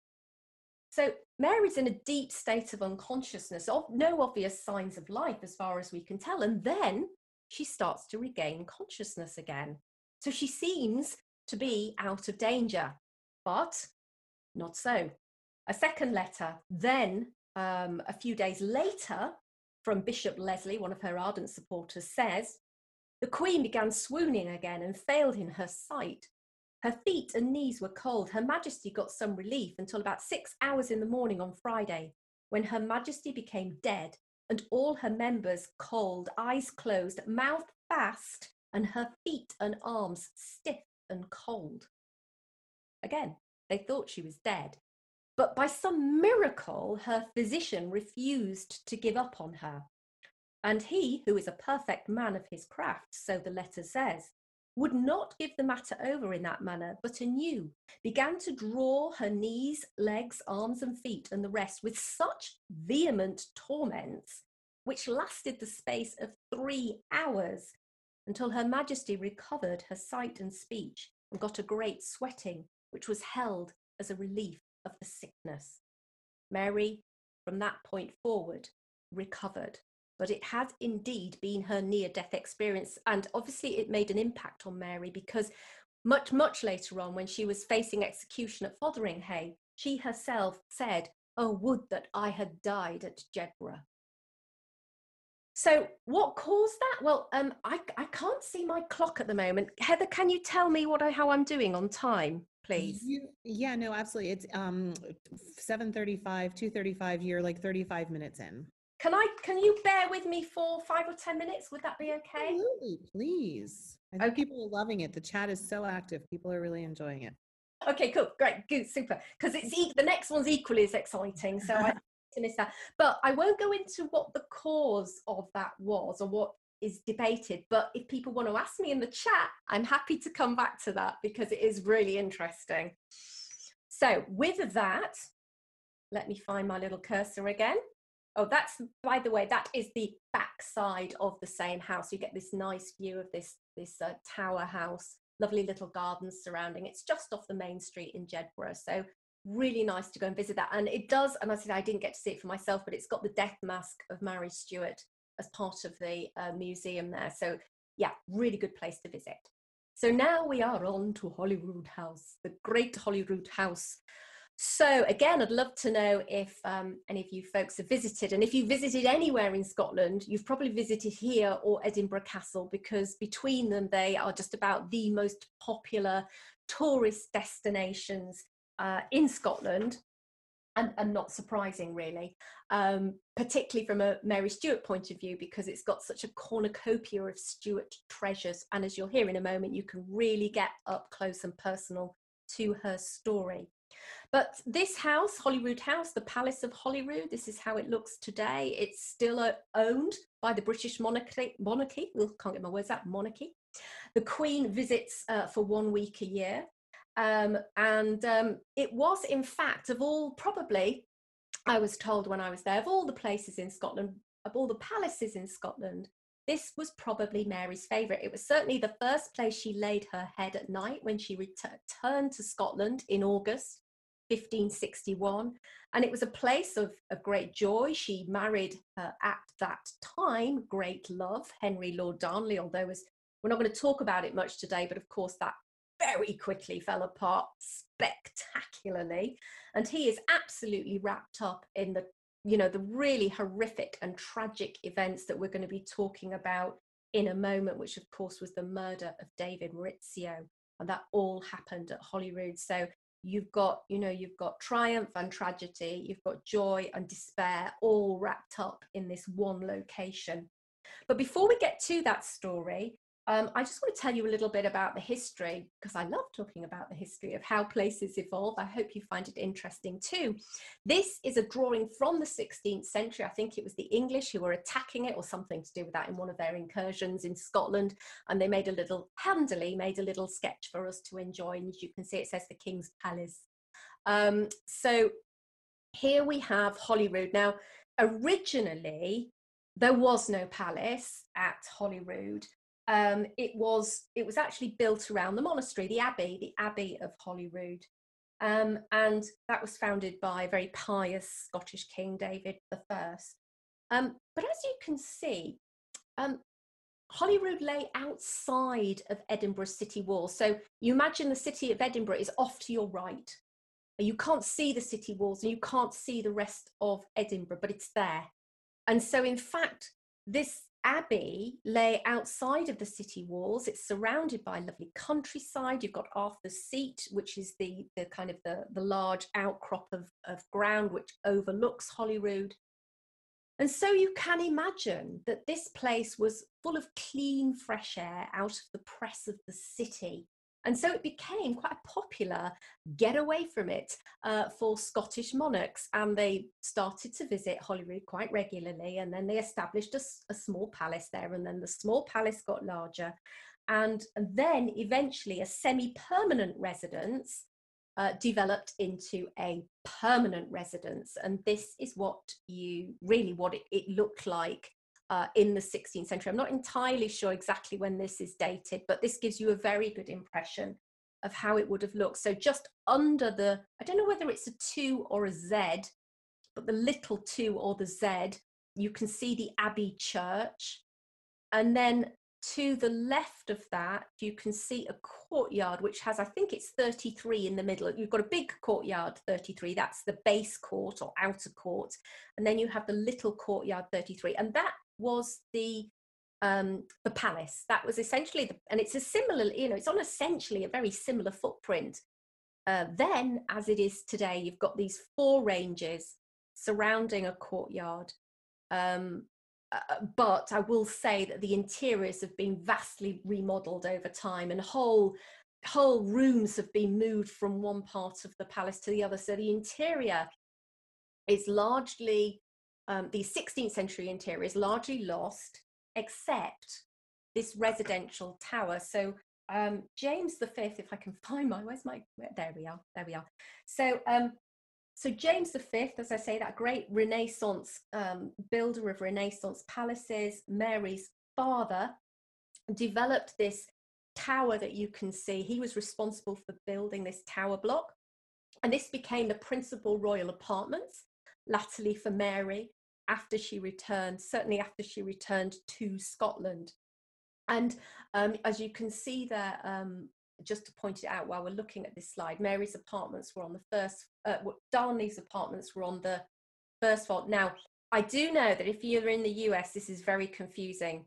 So Mary's in a deep state of unconsciousness, of no obvious signs of life as far as we can tell. And then she starts to regain consciousness again. So she seems to be out of danger, but not so. A second letter then, um, a few days later, from Bishop Leslie, one of her ardent supporters, says, the Queen began swooning again and failed in her sight. Her feet and knees were cold. Her Majesty got some relief until about six hours in the morning on Friday, when Her Majesty became dead and all her members cold, eyes closed, mouth fast, and her feet and arms stiff and cold. Again, they thought she was dead. But by some miracle, her physician refused to give up on her. And he, who is a perfect man of his craft, so the letter says, would not give the matter over in that manner, but anew began to draw her knees, legs, arms and feet and the rest with such vehement torments, which lasted the space of three hours. until Her Majesty recovered her sight and speech and got a great sweating, which was held as a relief of the sickness. Mary, from that point forward, recovered, but it had indeed been her near-death experience, and obviously it made an impact on Mary, because much, much later on, when she was facing execution at Fotheringhay, she herself said, "Oh, would that I had died at Jedburgh." So what caused that? Well, um, I, I can't see my clock at the moment. Heather, can you tell me what I, how I'm doing on time, please? You, yeah, no, absolutely. It's um seven thirty-five, two thirty-five. You're like thirty-five minutes in. Can I? Can you bear with me for five or ten minutes? Would that be okay? Absolutely, please. I think Okay. people are loving it. The chat is so active. People are really enjoying it. Okay, cool, great, good, super. Because it's e the next one's equally as exciting, so I to miss that. But I won't go into what the cause of that was or what is debated. But if people want to ask me in the chat, I'm happy to come back to that because it is really interesting. So with that, let me find my little cursor again. Oh, that's, by the way, that is the back side of the same house. You get this nice view of this, this uh, tower house, lovely little gardens surrounding. It's just off the main street in Jedburgh. So really nice to go and visit that. And it does, and I said I didn't get to see it for myself, but it's got the death mask of Mary Stuart as part of the uh, museum there. So yeah, really good place to visit. So now we are on to Holyrood House, the great Holyrood House. So again, I'd love to know if um, any of you folks have visited, and if you visited anywhere in Scotland, you've probably visited here or Edinburgh Castle, because between them, they are just about the most popular tourist destinations uh, in Scotland, and, and not surprising really, um, particularly from a Mary Stuart point of view, because it's got such a cornucopia of Stuart treasures. And as you'll hear in a moment, you can really get up close and personal to her story. But this house, Holyrood House, the Palace of Holyrood, this is how it looks today. It's still uh, owned by the British monarchy. monarchy. Ooh, can't get my words out, monarchy. The Queen visits uh, for one week a year. Um, and um, it was, in fact, of all, probably, I was told when I was there, of all the places in Scotland, of all the palaces in Scotland, this was probably Mary's favourite. It was certainly the first place she laid her head at night when she returned to Scotland in August fifteen sixty-one, and it was a place of, of great joy. She married uh, at that time great love, Henry Lord Darnley, although as, we're not going to talk about it much today, but of course that very quickly fell apart spectacularly, and he is absolutely wrapped up in the, you know, the really horrific and tragic events that we're going to be talking about in a moment, which of course was the murder of David Rizzio, and that all happened at Holyrood. So you've got, you know, you've got triumph and tragedy, you've got joy and despair, all wrapped up in this one location. But before we get to that story, um, I just want to tell you a little bit about the history, because I love talking about the history of how places evolve. I hope you find it interesting too. This is a drawing from the sixteenth century. I think it was the English who were attacking it, or something to do with that, in one of their incursions in Scotland. And they made a little, handily made a little sketch for us to enjoy. And as you can see, it says the King's Palace. Um, so here we have Holyrood. Now, originally, there was no palace at Holyrood. Um, it was it was actually built around the monastery, the abbey, the Abbey of Holyrood, um, and that was founded by a very pious Scottish king, David the First. Um, but as you can see, um, Holyrood lay outside of Edinburgh city walls. So you imagine the city of Edinburgh is off to your right. You can't see the city walls and you can't see the rest of Edinburgh, but it's there. And so, in fact, this abbey lay outside of the city walls. It's surrounded by lovely countryside. You've got Arthur's Seat, which is the, the kind of the, the large outcrop of, of ground which overlooks Holyrood. And so you can imagine that this place was full of clean, fresh air out of the press of the city. And so it became quite a popular getaway from it uh, for Scottish monarchs. And they started to visit Holyrood quite regularly. And then they established a, a small palace there. And then the small palace got larger. And, and then eventually a semi-permanent residence uh, developed into a permanent residence. And this is what you really, what it, it looked like uh, in the sixteenth century. I'm not entirely sure exactly when this is dated, but this gives you a very good impression of how it would have looked. So just under the, I don't know whether it's a two or a Z, but the little two or the Z, you can see the Abbey Church. And then to the left of that, you can see a courtyard, which has, I think it's thirty-three in the middle. You've got a big courtyard, thirty-three, that's the base court or outer court. And then you have the little courtyard, thirty-three. And that was the um, the palace. That was essentially, the, and it's a similar, you know, it's on essentially a very similar footprint. Uh, then, as it is today, you've got these four ranges surrounding a courtyard. Um, Uh, but I will say that the interiors have been vastly remodeled over time, and whole whole rooms have been moved from one part of the palace to the other. So the interior is largely, um, the sixteenth century interior is largely lost, except this residential tower. So um, James the Fifth, if I can find my, where's my, there we are, there we are. So um, So James the Fifth, as I say, that great Renaissance um, builder of Renaissance palaces, Mary's father, developed this tower that you can see. He was responsible for building this tower block. And this became the principal royal apartments, latterly for Mary, after she returned, certainly after she returned to Scotland. And um, as you can see there, um, just to point it out while we're looking at this slide, Mary's apartments were on the first, uh, Darnley's apartments were on the first floor. Now, I do know that if you're in the U S, this is very confusing,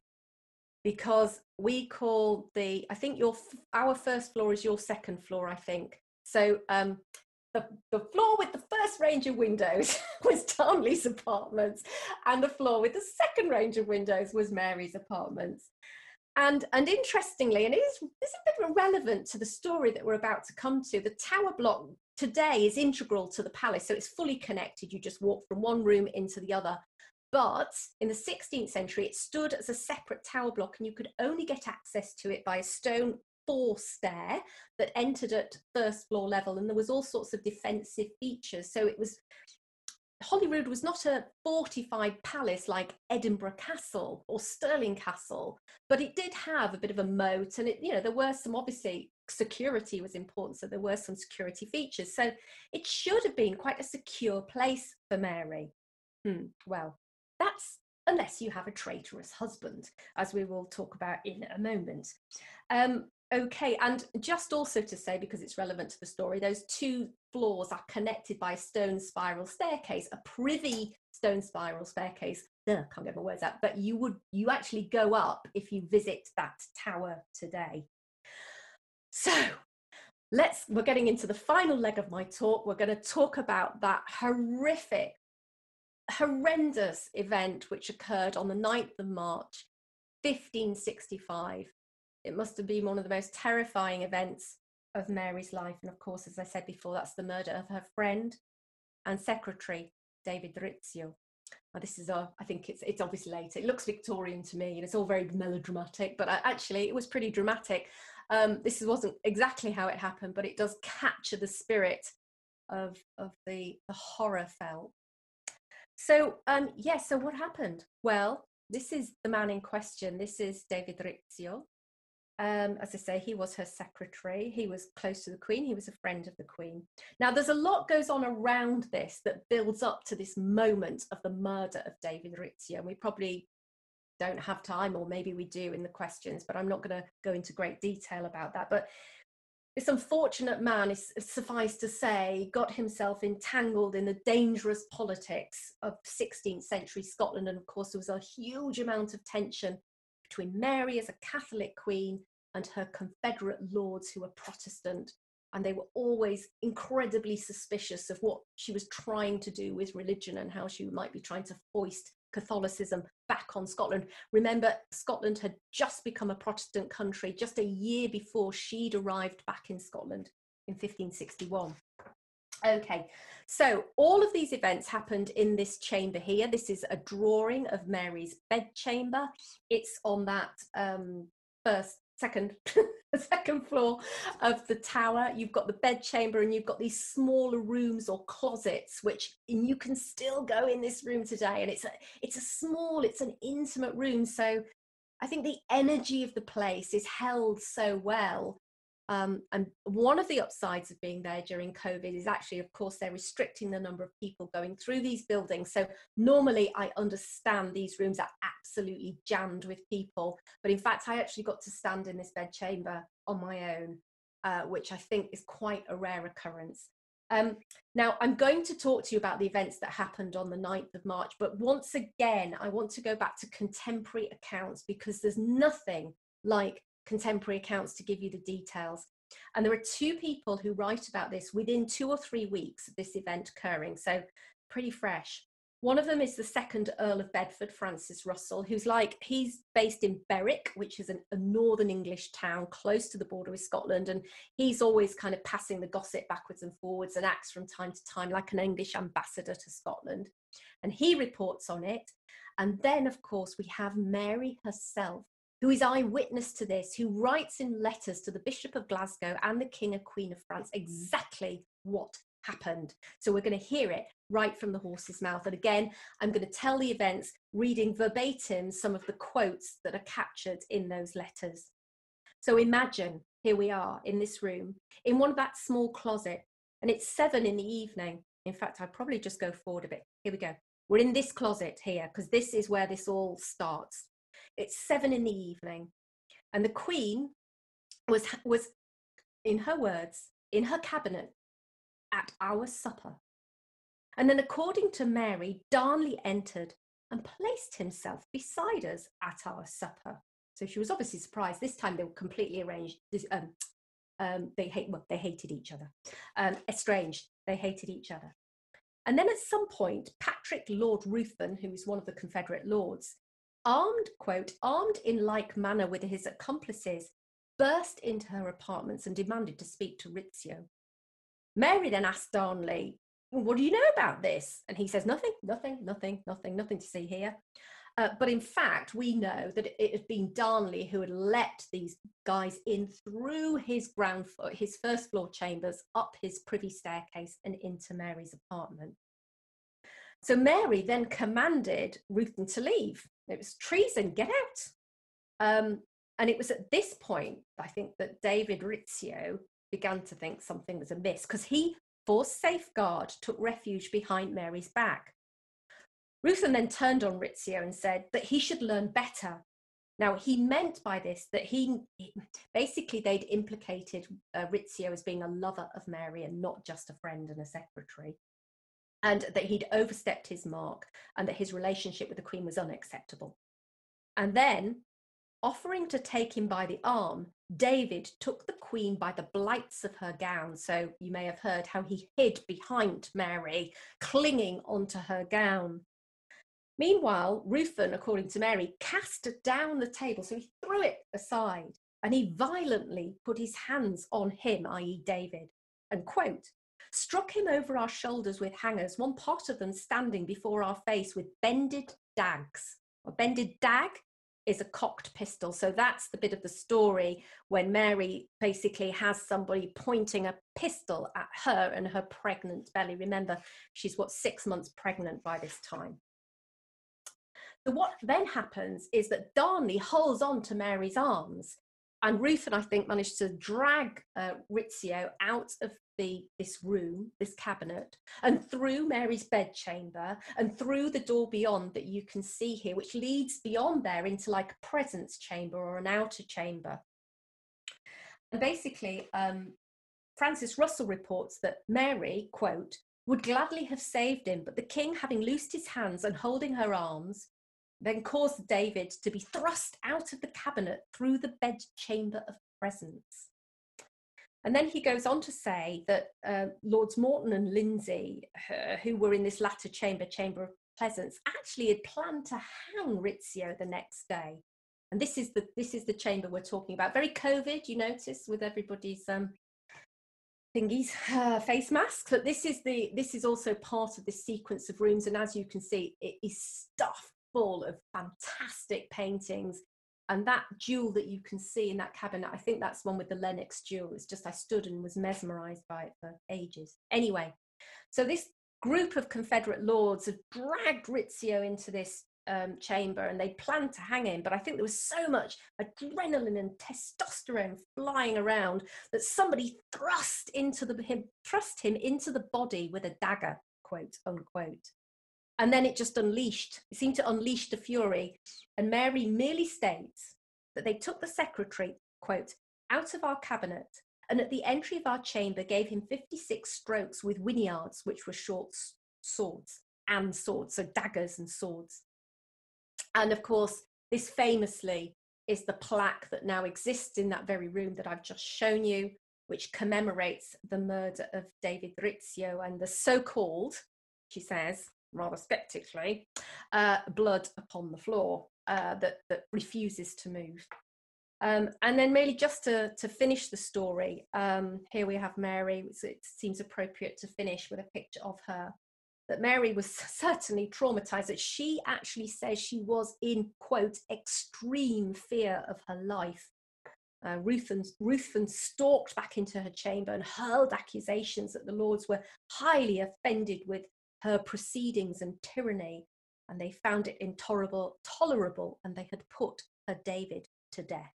because we call the, I think your, our first floor is your second floor, I think. So um, the, the floor with the first range of windows was Darnley's apartments, and the floor with the second range of windows was Mary's apartments. And, and interestingly, and it is, it's a bit relevant to the story that we're about to come to, the tower block today is integral to the palace, so it's fully connected. You just walk from one room into the other. But in the sixteenth century, it stood as a separate tower block, and you could only get access to it by a stone four stair that entered at first floor level, and there was all sorts of defensive features. So it was, Holyrood was not a fortified palace like Edinburgh Castle or Stirling Castle, but it did have a bit of a moat, and it, you know, there were some, obviously security was important, so there were some security features. So it should have been quite a secure place for Mary. Hmm, well, that's unless you have a traitorous husband, as we will talk about in a moment. Um, Okay, and just also to say, because it's relevant to the story, those two floors are connected by a stone spiral staircase, a privy stone spiral staircase. Ugh, can't get my words out, but you would, you actually go up if you visit that tower today. So let's, we're getting into the final leg of my talk. We're going to talk about that horrific, horrendous event which occurred on the ninth of March, fifteen sixty-five. It must have been one of the most terrifying events of Mary's life. And of course, as I said before, that's the murder of her friend and secretary, David Rizzio. Now, this is, a, I think it's, it's obviously later. It looks Victorian to me, and it's all very melodramatic, but I, actually it was pretty dramatic. Um, this wasn't exactly how it happened, but it does capture the spirit of, of the, the horror felt. So, um, yeah, so what happened? Well, this is the man in question. This is David Rizzio. Um, as I say, he was her secretary. He was close to the Queen. He was a friend of the Queen. Now, there's a lot goes on around this that builds up to this moment of the murder of David Rizzio. And we probably don't have time, or maybe we do in the questions, but I'm not going to go into great detail about that. But this unfortunate man, is, suffice to say, got himself entangled in the dangerous politics of sixteenth century Scotland. And of course, there was a huge amount of tension between Mary as a Catholic queen and her Confederate lords who were Protestant. And they were always incredibly suspicious of what she was trying to do with religion and how she might be trying to foist Catholicism back on Scotland. Remember, Scotland had just become a Protestant country just a year before she'd arrived back in Scotland in fifteen sixty-one. Okay, so all of these events happened in this chamber here. This is a drawing of Mary's bedchamber. It's on that um, first second, the second floor of the tower. You've got the bedchamber, and you've got these smaller rooms or closets, which and you can still go in this room today. And it's a, it's a small, it's an intimate room. So I think the energy of the place is held so well. Um, and one of the upsides of being there during COVID is actually, of course, they're restricting the number of people going through these buildings. So normally I understand these rooms are absolutely jammed with people. But in fact, I actually got to stand in this bedchamber on my own, uh, which I think is quite a rare occurrence. Um, now, I'm going to talk to you about the events that happened on the ninth of March. But once again, I want to go back to contemporary accounts, because there's nothing like contemporary accounts to give you the details. And there are two people who write about this within two or three weeks of this event occurring, so pretty fresh. One of them is the second Earl of Bedford, Francis Russell, who's like, he's based in Berwick, which is an, a northern English town close to the border with Scotland, and he's always kind of passing the gossip backwards and forwards and acts from time to time like an English ambassador to Scotland. And he reports on it. And then, of course, we have Mary herself, who is eyewitness to this, who writes in letters to the Bishop of Glasgow and the King and Queen of France exactly what happened. So we're going to hear it right from the horse's mouth. And again, I'm going to tell the events, reading verbatim some of the quotes that are captured in those letters. So imagine, here we are in this room, in one of that small closet, and it's seven in the evening. In fact, I'll probably just go forward a bit. Here we go. We're in this closet here, because this is where this all starts. It's seven in the evening, and the Queen was, was, in her words, in her cabinet at our supper. And then, according to Mary, Darnley entered and placed himself beside us at our supper. So she was obviously surprised. This time they were completely arranged. Um, um, they hate, well, they hated each other. Um, estranged. They hated each other. And then at some point, Patrick Lord Ruthven, who was one of the Confederate lords, armed, quote, armed in like manner with his accomplices, burst into her apartments and demanded to speak to Rizzio. Mary then asked Darnley, what do you know about this? And he says, nothing, nothing, nothing, nothing, nothing to see here. Uh, but in fact, we know that it had been Darnley who had let these guys in through his ground floor, his first floor chambers, up his privy staircase and into Mary's apartment. So Mary then commanded Ruthven to leave. It was treason, get out. Um, and it was at this point, I think, that David Rizzio began to think something was amiss, because he, for safeguard, took refuge behind Mary's back. Ruthven then turned on Rizzio and said that he should learn better. Now, he meant by this that he, basically they'd implicated uh, Rizzio as being a lover of Mary and not just a friend and a secretary, and that he'd overstepped his mark and that his relationship with the Queen was unacceptable. And then, offering to take him by the arm, David took the Queen by the blights of her gown. So you may have heard how he hid behind Mary, clinging onto her gown. Meanwhile, Ruthven, according to Mary, cast down the table, so he threw it aside, and he violently put his hands on him, that is. David, and, quote, struck him over our shoulders with hangers, one part of them standing before our face with bended dags. A bended dag is a cocked pistol. So that's the bit of the story when Mary basically has somebody pointing a pistol at her and her pregnant belly. Remember, she's what, six months pregnant by this time. So what then happens is that Darnley holds on to Mary's arms, and Ruthven, I think, managed to drag uh, Rizzio out of the, this room, this cabinet, and through Mary's bedchamber, and through the door beyond that you can see here, which leads beyond there into like a presence chamber or an outer chamber. And basically, um, Francis Russell reports that Mary, quote, would gladly have saved him, but the king, having loosed his hands and holding her arms, then caused David to be thrust out of the cabinet through the bedchamber of presence. And then he goes on to say that uh, Lords Morton and Lindsay, uh, who were in this latter chamber, Chamber of Pleasance, actually had planned to hang Rizzio the next day. And this is the this is the chamber we're talking about. Very COVID, you notice, with everybody's um, thingies, uh, face masks. But this is the this is also part of this sequence of rooms. And as you can see, it is stuffed full of fantastic paintings And that jewel that you can see in that cabinet, I think that's one with the Lennox jewel. It's just I stood and was mesmerized by it for ages. Anyway, so this group of Confederate lords have dragged Rizzio into this um, chamber, and they planned to hang him. But I think there was so much adrenaline and testosterone flying around that somebody thrust into the him thrust him into the body with a dagger, quote unquote. And then it just unleashed. It seemed to unleash the fury. And Mary merely states that they took the secretary, quote, out of our cabinet, and at the entry of our chamber gave him fifty-six strokes with whinyards, which were short swords and swords, so daggers and swords. And of course, this famously is the plaque that now exists in that very room that I've just shown you, which commemorates the murder of David Rizzio and the so-called, she says, rather skeptically, uh, blood upon the floor uh, that, that refuses to move. Um, and then really just to, to finish the story, um, here we have Mary. So it seems appropriate to finish with a picture of her. That Mary was certainly traumatized, that she actually says she was in, quote, extreme fear of her life. Uh, Ruthven, Ruthven stalked back into her chamber and hurled accusations that the lords were highly offended with her proceedings and tyranny, and they found it intolerable, tolerable, and they had put her David to death.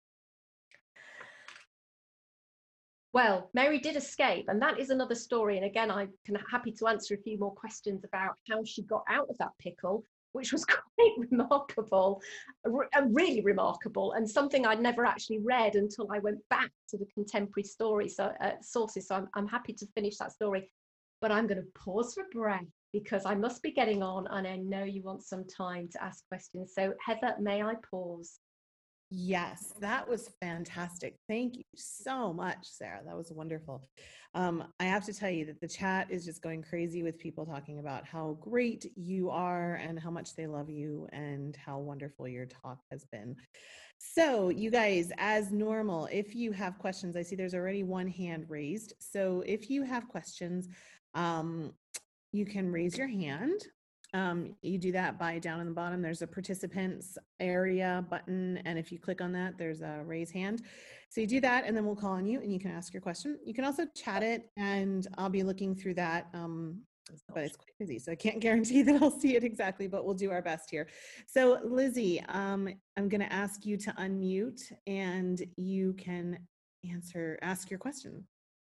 Well, Mary did escape, and that is another story. And again, I'm happy to answer a few more questions about how she got out of that pickle, which was quite remarkable, and really remarkable, and something I'd never actually read until I went back to the contemporary story so, uh, sources. So I'm, I'm happy to finish that story, but I'm going to pause for breath because I must be getting on, and I know you want some time to ask questions. So Heather, may I pause? Yes, that was fantastic. Thank you so much, Sarah. That was wonderful. Um, I have to tell you that the chat is just going crazy with people talking about how great you are and how much they love you and how wonderful your talk has been. So you guys, as normal, if you have questions, I see there's already one hand raised. So if you have questions, um, you can raise your hand. Um, you do that by down on the bottom, there's a participants area button. And if you click on that, there's a raise hand. So you do that and then we'll call on you and you can ask your question. You can also chat it and I'll be looking through that. Um, but it's quite busy, so I can't guarantee that I'll see it exactly, but we'll do our best here. So Lizzie, um, I'm going to ask you to unmute and you can answer, ask your question.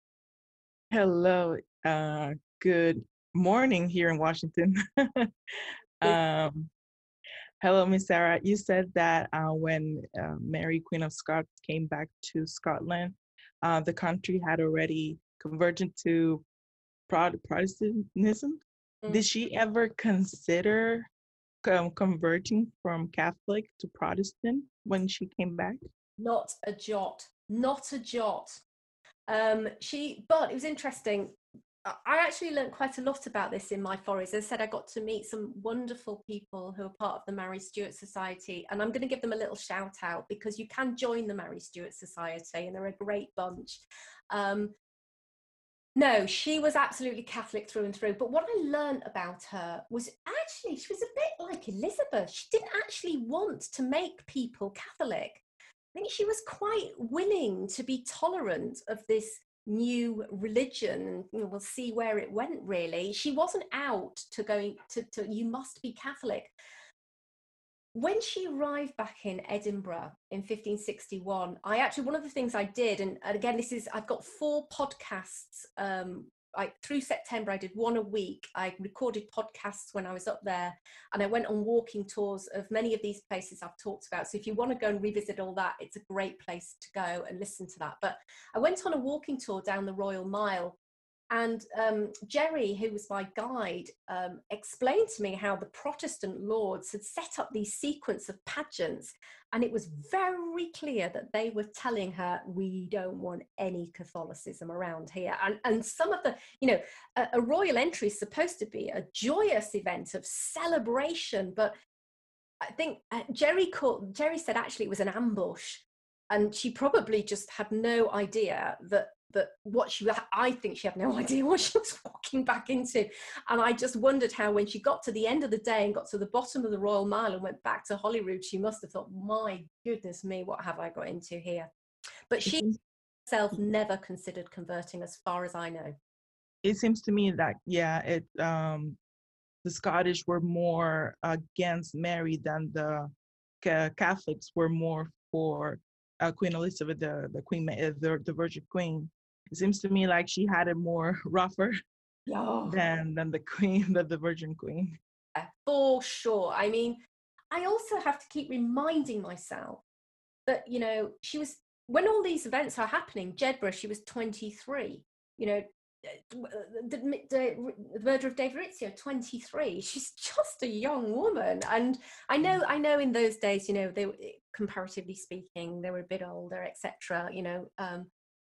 Hello, uh, good morning here in Washington. um, hello, Miss Sarah. You said that uh, when uh, Mary, Queen of Scots, came back to Scotland, uh, the country had already converged to Prot- Protestantism. Mm. Did she ever consider um, converting from Catholic to Protestant when she came back? Not a jot, not a jot. Um, she, but it was interesting. I actually learned quite a lot about this in my forays. As I said, I got to meet some wonderful people who are part of the Mary Stuart Society, and I'm going to give them a little shout out because you can join the Mary Stuart Society and they're a great bunch. Um, no, she was absolutely Catholic through and through, but what I learned about her was actually she was a bit like Elizabeth. She didn't actually want to make people Catholic. I think she was quite willing to be tolerant of this new religion. You know, we'll see where it went, really. She wasn't out to going to, to you must be Catholic. When she arrived back in Edinburgh in fifteen sixty-one, I actually, one of the things I did, and, and again, this is, I've got four podcasts, um, I, through September, I did one a week. I recorded podcasts when I was up there, and I went on walking tours of many of these places I've talked about. So if you want to go and revisit all that, it's a great place to go and listen to that. But I went on a walking tour down the Royal Mile, and um, Jerry, who was my guide, um, explained to me how the Protestant lords had set up these sequence of pageants, and it was very clear that they were telling her, we don't want any Catholicism around here. And, and some of the, you know, a, a royal entry is supposed to be a joyous event of celebration, but I think uh, Jerry called, Jerry said actually it was an ambush, and she probably just had no idea that that what she, I think she had no idea what she was walking back into. And I just wondered how when she got to the end of the day and got to the bottom of the Royal Mile and went back to Holyrood, she must have thought, my goodness me, what have I got into here? But she herself never considered converting, as far as I know. It seems to me that, yeah, it um, the Scottish were more against Mary than the ca- Catholics were more for uh, Queen Elizabeth, the the Queen, uh, the, the Virgin Queen. It seems to me like she had it more rougher Oh. than than the Queen, than the Virgin Queen. Yeah, for sure. I mean, I also have to keep reminding myself that, you know, she was, when all these events are happening, Jedburgh, she was twenty-three, you know, the, the, the murder of David Rizzio, twenty-three. She's just a young woman. And I know, I know in those days, you know, they were, comparatively speaking, they were a bit older, et cetera, you know, um,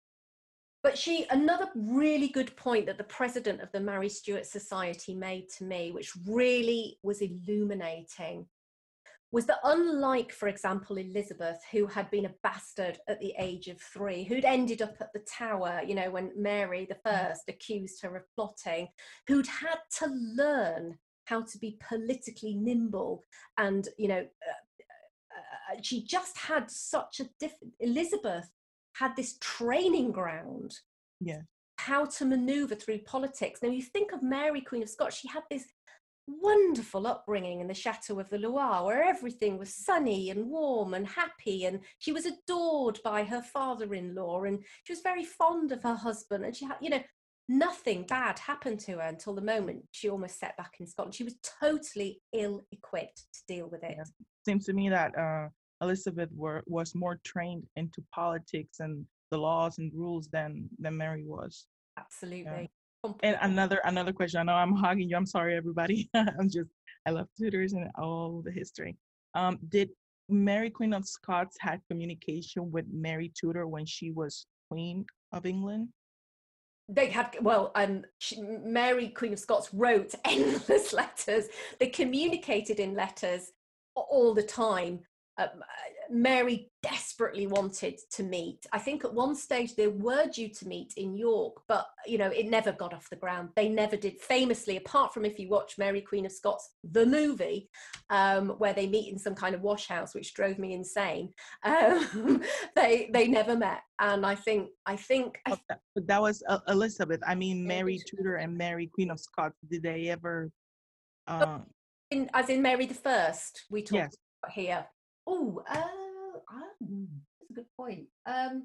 but she, another really good point that the president of the Mary Stuart Society made to me, which really was illuminating, was that unlike, for example, Elizabeth, who had been a bastard at the age of three, who'd ended up at the Tower, you know, when Mary the First accused her of plotting, who'd had to learn how to be politically nimble, and, you know, uh, uh, she just had such a different, Elizabeth had this training ground, yeah, how to maneuver through politics. Now, you think of Mary, Queen of Scots, she had this wonderful upbringing in the Chateau of the Loire, where everything was sunny and warm and happy, and she was adored by her father-in-law, and she was very fond of her husband, and she had, you know, nothing bad happened to her until the moment she almost set back in Scotland. She was totally ill-equipped to deal with it. Yeah. Seems to me that uh, Elizabeth were, was more trained into politics and the laws and rules than than Mary was. Absolutely. Yeah. And another another question. I know I'm hogging you. I'm sorry, everybody. I'm just I love Tudors and all the history. Um, did Mary, Queen of Scots, had communication with Mary Tudor when she was Queen of England? They had, well, um, she, Mary, Queen of Scots, wrote endless letters. They communicated in letters all the time. Um, Mary desperately wanted to meet. I think at one stage they were due to meet in York, but, you know, it never got off the ground. They never did. Famously, apart from if you watch Mary, Queen of Scots, the movie, um, where they meet in some kind of wash house, which drove me insane, um, they they never met. And I think, I think... I th- but that was uh, Elizabeth. I mean, Mary Tudor and Mary, Queen of Scots, did they ever... Uh... In, as in Mary the First, we talked yes. about here. Oh, uh, oh, that's a good point. Um,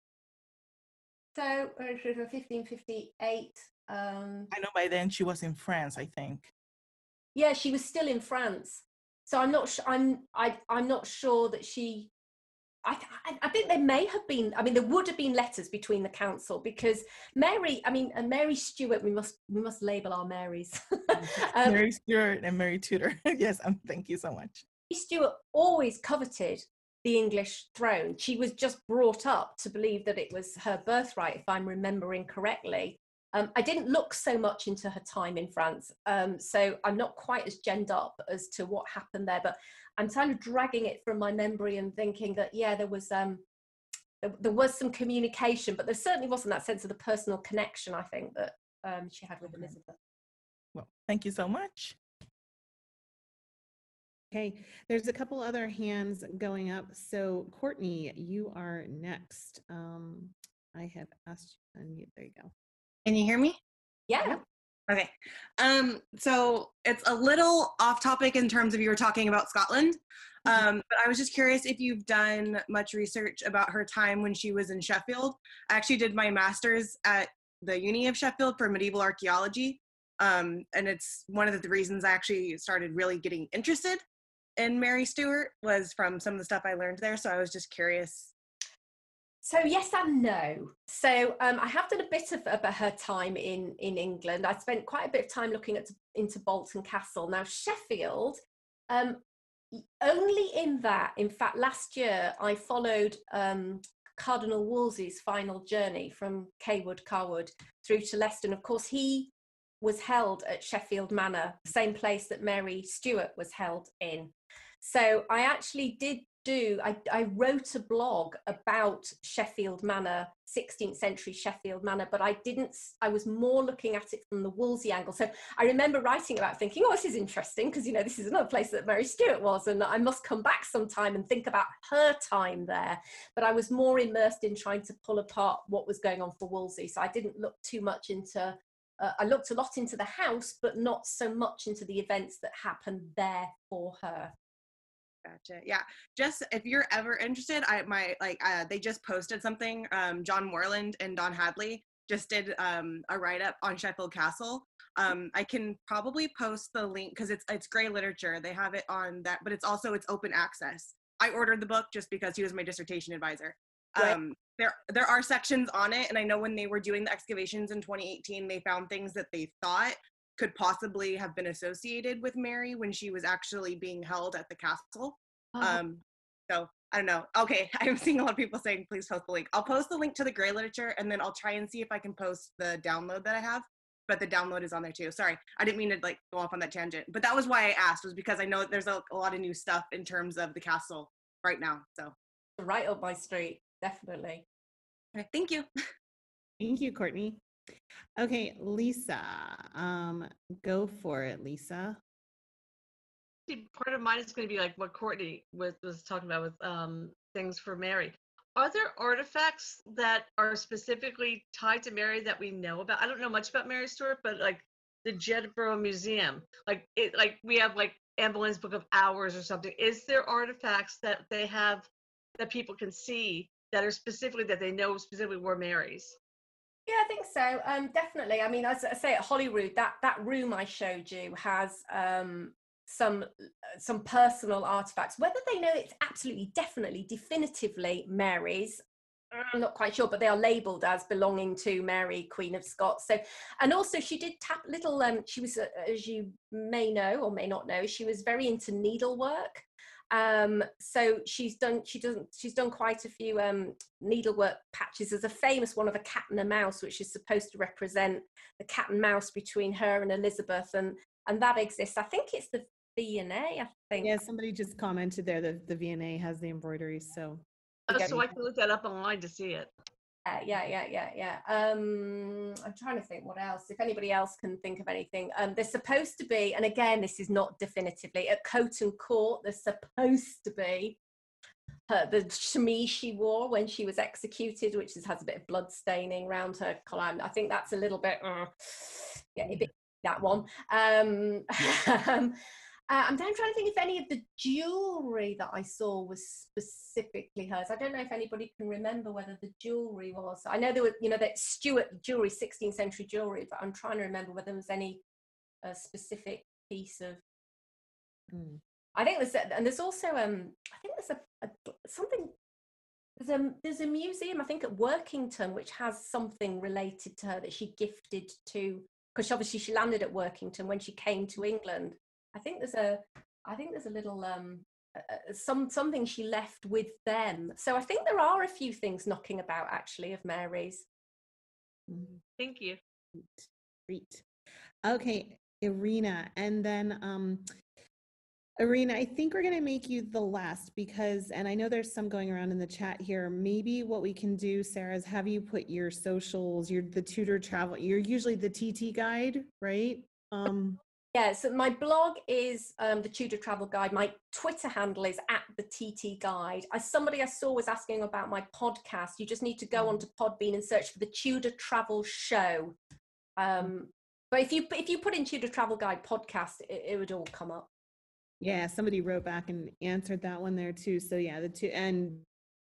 so, uh, fifteen fifty-eight. Um, I know by then she was in France, I think. Yeah, she was still in France. So I'm not. Sh- I'm. I. I'm not sure that she. I, th- I think there may have been. I mean, there would have been letters between the council, because Mary. I mean, and Mary Stuart. We must. We must label our Marys. um, Mary Stuart and Mary Tudor. Yes. Um, thank you so much. Stuart always coveted the English throne. She was just brought up to believe that it was her birthright, if I'm remembering correctly. Um, I didn't look so much into her time in France, um, so I'm not quite as genned up as to what happened there, but I'm kind of dragging it from my memory and thinking that, yeah, there was um, there, there was some communication, but there certainly wasn't that sense of the personal connection, I think, that um, she had with Elizabeth. Well, thank you so much. Okay, there's a couple other hands going up. So Courtney, you are next. Um, I have asked you to unmute. There you go. Can you hear me? Yeah. Okay. Um, so it's a little off topic in terms of you were talking about Scotland. Um, but I was just curious if you've done much research about her time when she was in Sheffield. I actually did my master's at the Uni of Sheffield for medieval archaeology. Um, and it's one of the reasons I actually started really getting interested in Mary Stuart was from some of the stuff I learned there. So I was just curious. So yes and no. So um, I have done a bit of about her time in, in England. I spent quite a bit of time looking at into Bolton Castle. Now Sheffield, um, only in that, in fact, last year I followed um, Cardinal Wolsey's final journey from Cawood, Carwood through to Leicester. And of course, he was held at Sheffield Manor, the same place that Mary Stuart was held in. So I actually did do, I, I wrote a blog about Sheffield Manor, sixteenth century Sheffield Manor, but I didn't, I was more looking at it from the Wolsey angle. So I remember writing about thinking, oh, this is interesting, because, you know, this is another place that Mary Stuart was, and I must come back sometime and think about her time there. But I was more immersed in trying to pull apart what was going on for Wolsey. So I didn't look too much into, uh, I looked a lot into the house, but not so much into the events that happened there for her. Gotcha. Yeah. Just if you're ever interested, I my like uh, they just posted something. Um, John Moreland and Don Hadley just did um, a write up on Sheffield Castle. Um, I can probably post the link because it's it's Grey Literature. They have it on that, but it's also it's open access. I ordered the book just because he was my dissertation advisor. Right. Um, there there are sections on it, and I know when they were doing the excavations in twenty eighteen, they found things that they thought could possibly have been associated with Mary when she was actually being held at the castle. Oh. Um, so I don't know. Okay, I'm seeing a lot of people saying, please post the link. I'll post the link to the Grey Literature, and then I'll try and see if I can post the download that I have. But the download is on there too. Sorry, I didn't mean to like go off on that tangent. But that was why I asked, was because I know there's a, a lot of new stuff in terms of the castle right now. So Right up my street, definitely. okay, thank you. Thank you, Courtney. Okay, Lisa, um, go for it, Lisa. Part of mine is going to be like what Courtney was, was talking about with um, things for Mary. Are there artifacts that are specifically tied to Mary that we know about? I don't know much about Mary Stuart, but like the Jedburgh Museum, like it, like we have like Anne Boleyn's Book of Hours or something. Is there artifacts that they have that people can see that are specifically that they know specifically were Mary's? Yeah, I think so. Um, definitely. I mean, as I say, at Holyrood, that that room I showed you has um, some some personal artifacts. Whether they know it's absolutely, definitely, definitively Mary's, I'm not quite sure, but they are labelled as belonging to Mary, Queen of Scots. So, and also she did tap little. Um, she was, uh, as you may know or may not know, she was very into needlework. Um, so she's done, she doesn't, she's done quite a few um, needlework patches. There's a famous one of a cat and a mouse, which is supposed to represent the cat and mouse between her and Elizabeth, and and that exists. I think it's the V and A. I think. Yeah, somebody just commented there that the V and A has the embroideries. So. Oh, so I can look that up online to see it. Uh, yeah, yeah, yeah, yeah. Um, I'm trying to think what else. If anybody else can think of anything, um, there's supposed to be, and again, this is not definitively, at Coton Court, there's supposed to be her, the chemise she wore when she was executed, which is, has a bit of blood staining around her collar. I think that's a little bit, uh, yeah, a bit that one. Um, Uh, I'm then trying to think if any of the jewellery that I saw was specifically hers. I don't know if anybody can remember whether the jewellery was. I know there was, you know, that Stuart jewellery, sixteenth century jewellery, but I'm trying to remember whether there was any uh, specific piece of. Mm. I think there's, and there's also, um, I think there's a, a something. There's a there's a museum, I think, at Workington, which has something related to her that she gifted to, because obviously she landed at Workington when she came to England. I think there's a, I think there's a little, um, uh, some something she left with them. So I think there are a few things knocking about actually of Mary's. Thank you. Great. Okay, Irina, and then um, Irina, I think we're going to make you the last because, and I know there's some going around in the chat here. Maybe what we can do, Sarah, is have you put your socials, your the Tudor travel. You're usually the T T guide, right? Um. Yeah, so my blog is um, the Tudor Travel Guide. My Twitter handle is at the T T Guide. As somebody I saw was asking about my podcast, you just need to go onto Podbean and search for the Tudor Travel Show. Um, but if you if you put in Tudor Travel Guide podcast, it, it would all come up. Yeah, somebody wrote back and answered that one there too. So yeah, the two and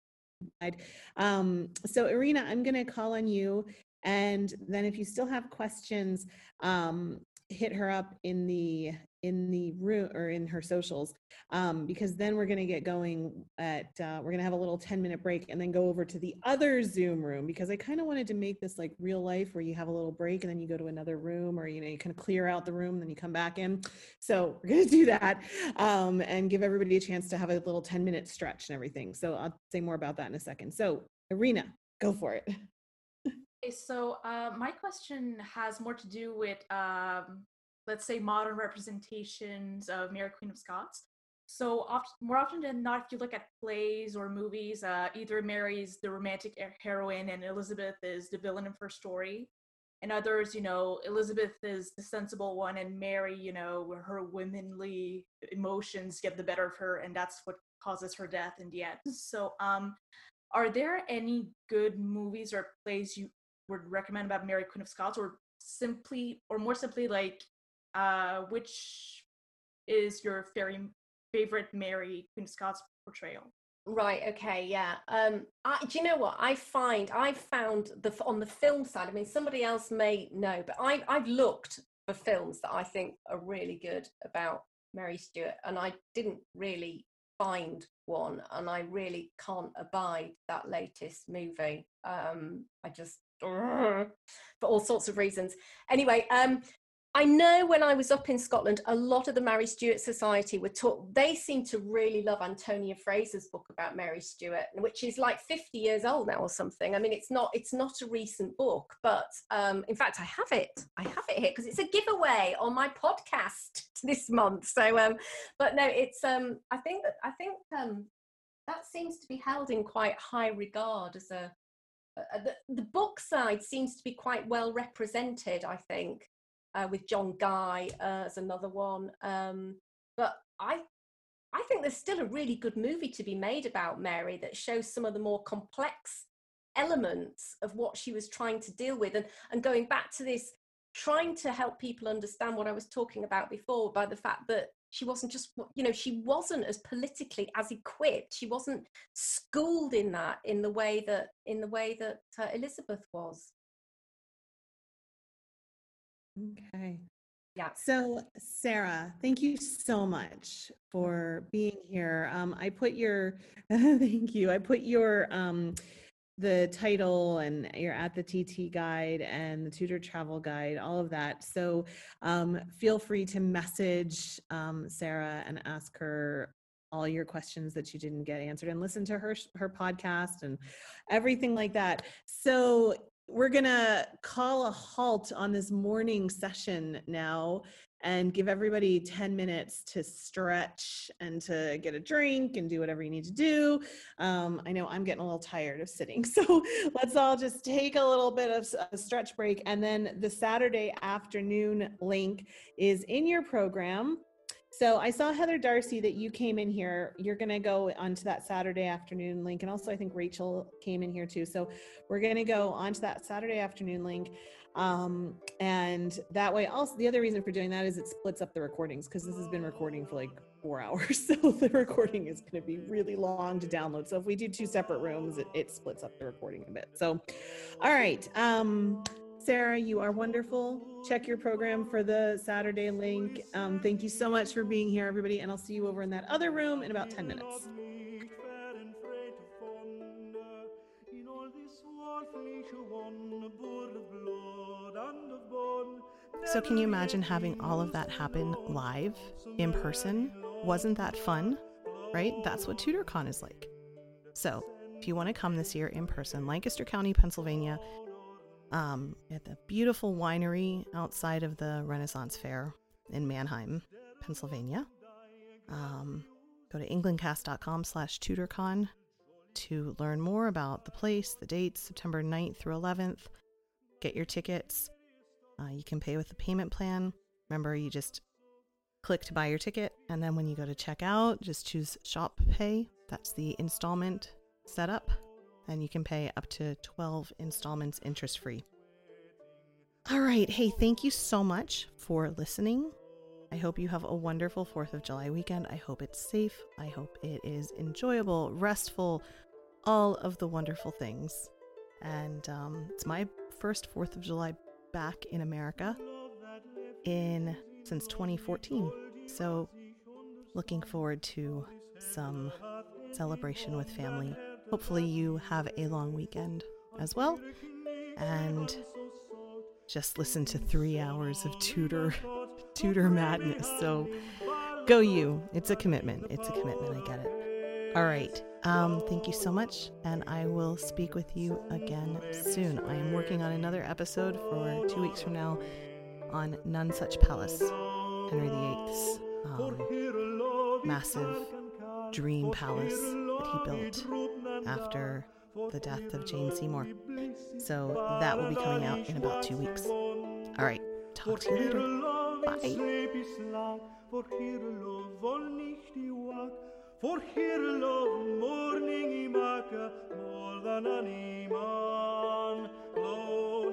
um, so Irina, I'm going to call on you, and then if you still have questions, um, hit her up in the in the room or in her socials, um, because then we're going to get going at uh, we're going to have a little ten minute break and then go over to the other Zoom room, because I kind of wanted to make this like real life where you have a little break and then you go to another room, or you know you kind of clear out the room then you come back in. So we're going to do that um, and give everybody a chance to have a little ten minute stretch and everything. So I'll say more about that in a second. So Irina, go for it. Okay, so uh, my question has more to do with, um, let's say, modern representations of Mary, Queen of Scots. so oft, more often than not, if you look at plays or movies, uh, either Mary's the romantic heroine and Elizabeth is the villain of her story. And others, you know, Elizabeth is the sensible one, and Mary, you know, her womanly emotions get the better of her, and that's what causes her death in the end. So, um, are there any good movies or plays you would recommend about Mary, Queen of Scots, or simply, or more simply, like, uh, which is your very favorite Mary, Queen of Scots portrayal? Right. Okay. Yeah. Um. I, do you know what I find? I found the on the film side. I mean, somebody else may know, but I I've looked for films that I think are really good about Mary Stuart, and I didn't really find one, and I really can't abide that latest movie. Um. I just for all sorts of reasons. Anyway. Um. I know when I was up in Scotland, a lot of the Mary Stuart Society were taught, they seem to really love Antonia Fraser's book about Mary Stuart, which is like fifty years old now or something. I mean, it's not, it's not a recent book, but um, in fact, I have it. I have it here because it's a giveaway on my podcast this month. So, um, but no, it's, um, I think that, I think um, that seems to be held in quite high regard as a, a the, the book side seems to be quite well represented, I think. Uh, with John Guy uh, as another one, um, but I, I think there's still a really good movie to be made about Mary that shows some of the more complex elements of what she was trying to deal with, and and going back to this, trying to help people understand what I was talking about before by the fact that she wasn't just, you know, she wasn't as politically as equipped. She wasn't schooled in that in the way that in the way that uh, Elizabeth was. Okay. Yeah. So, Sarah, thank you so much for being here. Um, I put your, thank you. I put your, um, the title, and you're at the T T guide and the Tudor travel guide, all of that. So um, feel free to message um, Sarah and ask her all your questions that you didn't get answered, and listen to her, her podcast and everything like that. So we're gonna call a halt on this morning session now and give everybody ten minutes to stretch and to get a drink and do whatever you need to do. Um, I know I'm getting a little tired of sitting, so let's all just take a little bit of a stretch break. And then the Saturday afternoon link is in your program. So I saw, Heather Darcy, that you came in here. You're going to go onto that Saturday afternoon link. And also I think Rachel came in here too. So we're going to go onto that Saturday afternoon link. Um, and that way, also the other reason for doing that is it splits up the recordings, because this has been recording for like four hours. So the recording is going to be really long to download. So if we do two separate rooms, it, it splits up the recording a bit. So, all right. Um, Sarah, you are wonderful. Check your program for the Saturday link. Um, thank you so much for being here, everybody. And I'll see you over in that other room in about ten minutes. So can you imagine having all of that happen live, in person? Wasn't that fun? Right? That's what TudorCon is like. So if you want to come this year in person, Lancaster County, Pennsylvania, Um, at the beautiful winery outside of the Renaissance Fair in Manheim, Pennsylvania. Um, go to englandcast.com slash TudorCon to learn more about the place, the dates, September ninth through eleventh. Get your tickets. Uh, you can pay with the payment plan. Remember, you just click to buy your ticket, and then when you go to check out, just choose Shop Pay. That's the installment setup. And you can pay up to twelve installments interest-free. All right. Hey, thank you so much for listening. I hope you have a wonderful fourth of July weekend. I hope it's safe. I hope it is enjoyable, restful, all of the wonderful things. And um, it's my first fourth of July back in America in since twenty fourteen. So looking forward to some celebration with family. Hopefully you have a long weekend as well, and just listen to three hours of Tudor, Tudor madness. So go you. It's a commitment. It's a commitment. I get it. All right. Um, thank you so much, and I will speak with you again soon. I am working on another episode for two weeks from now on None Such Palace, Henry the eighth's um, massive dream palace that he built after the death of Jane Seymour. So that will be coming out in about two weeks. All right, talk to you later. Bye. For here love morning imaka more than any man.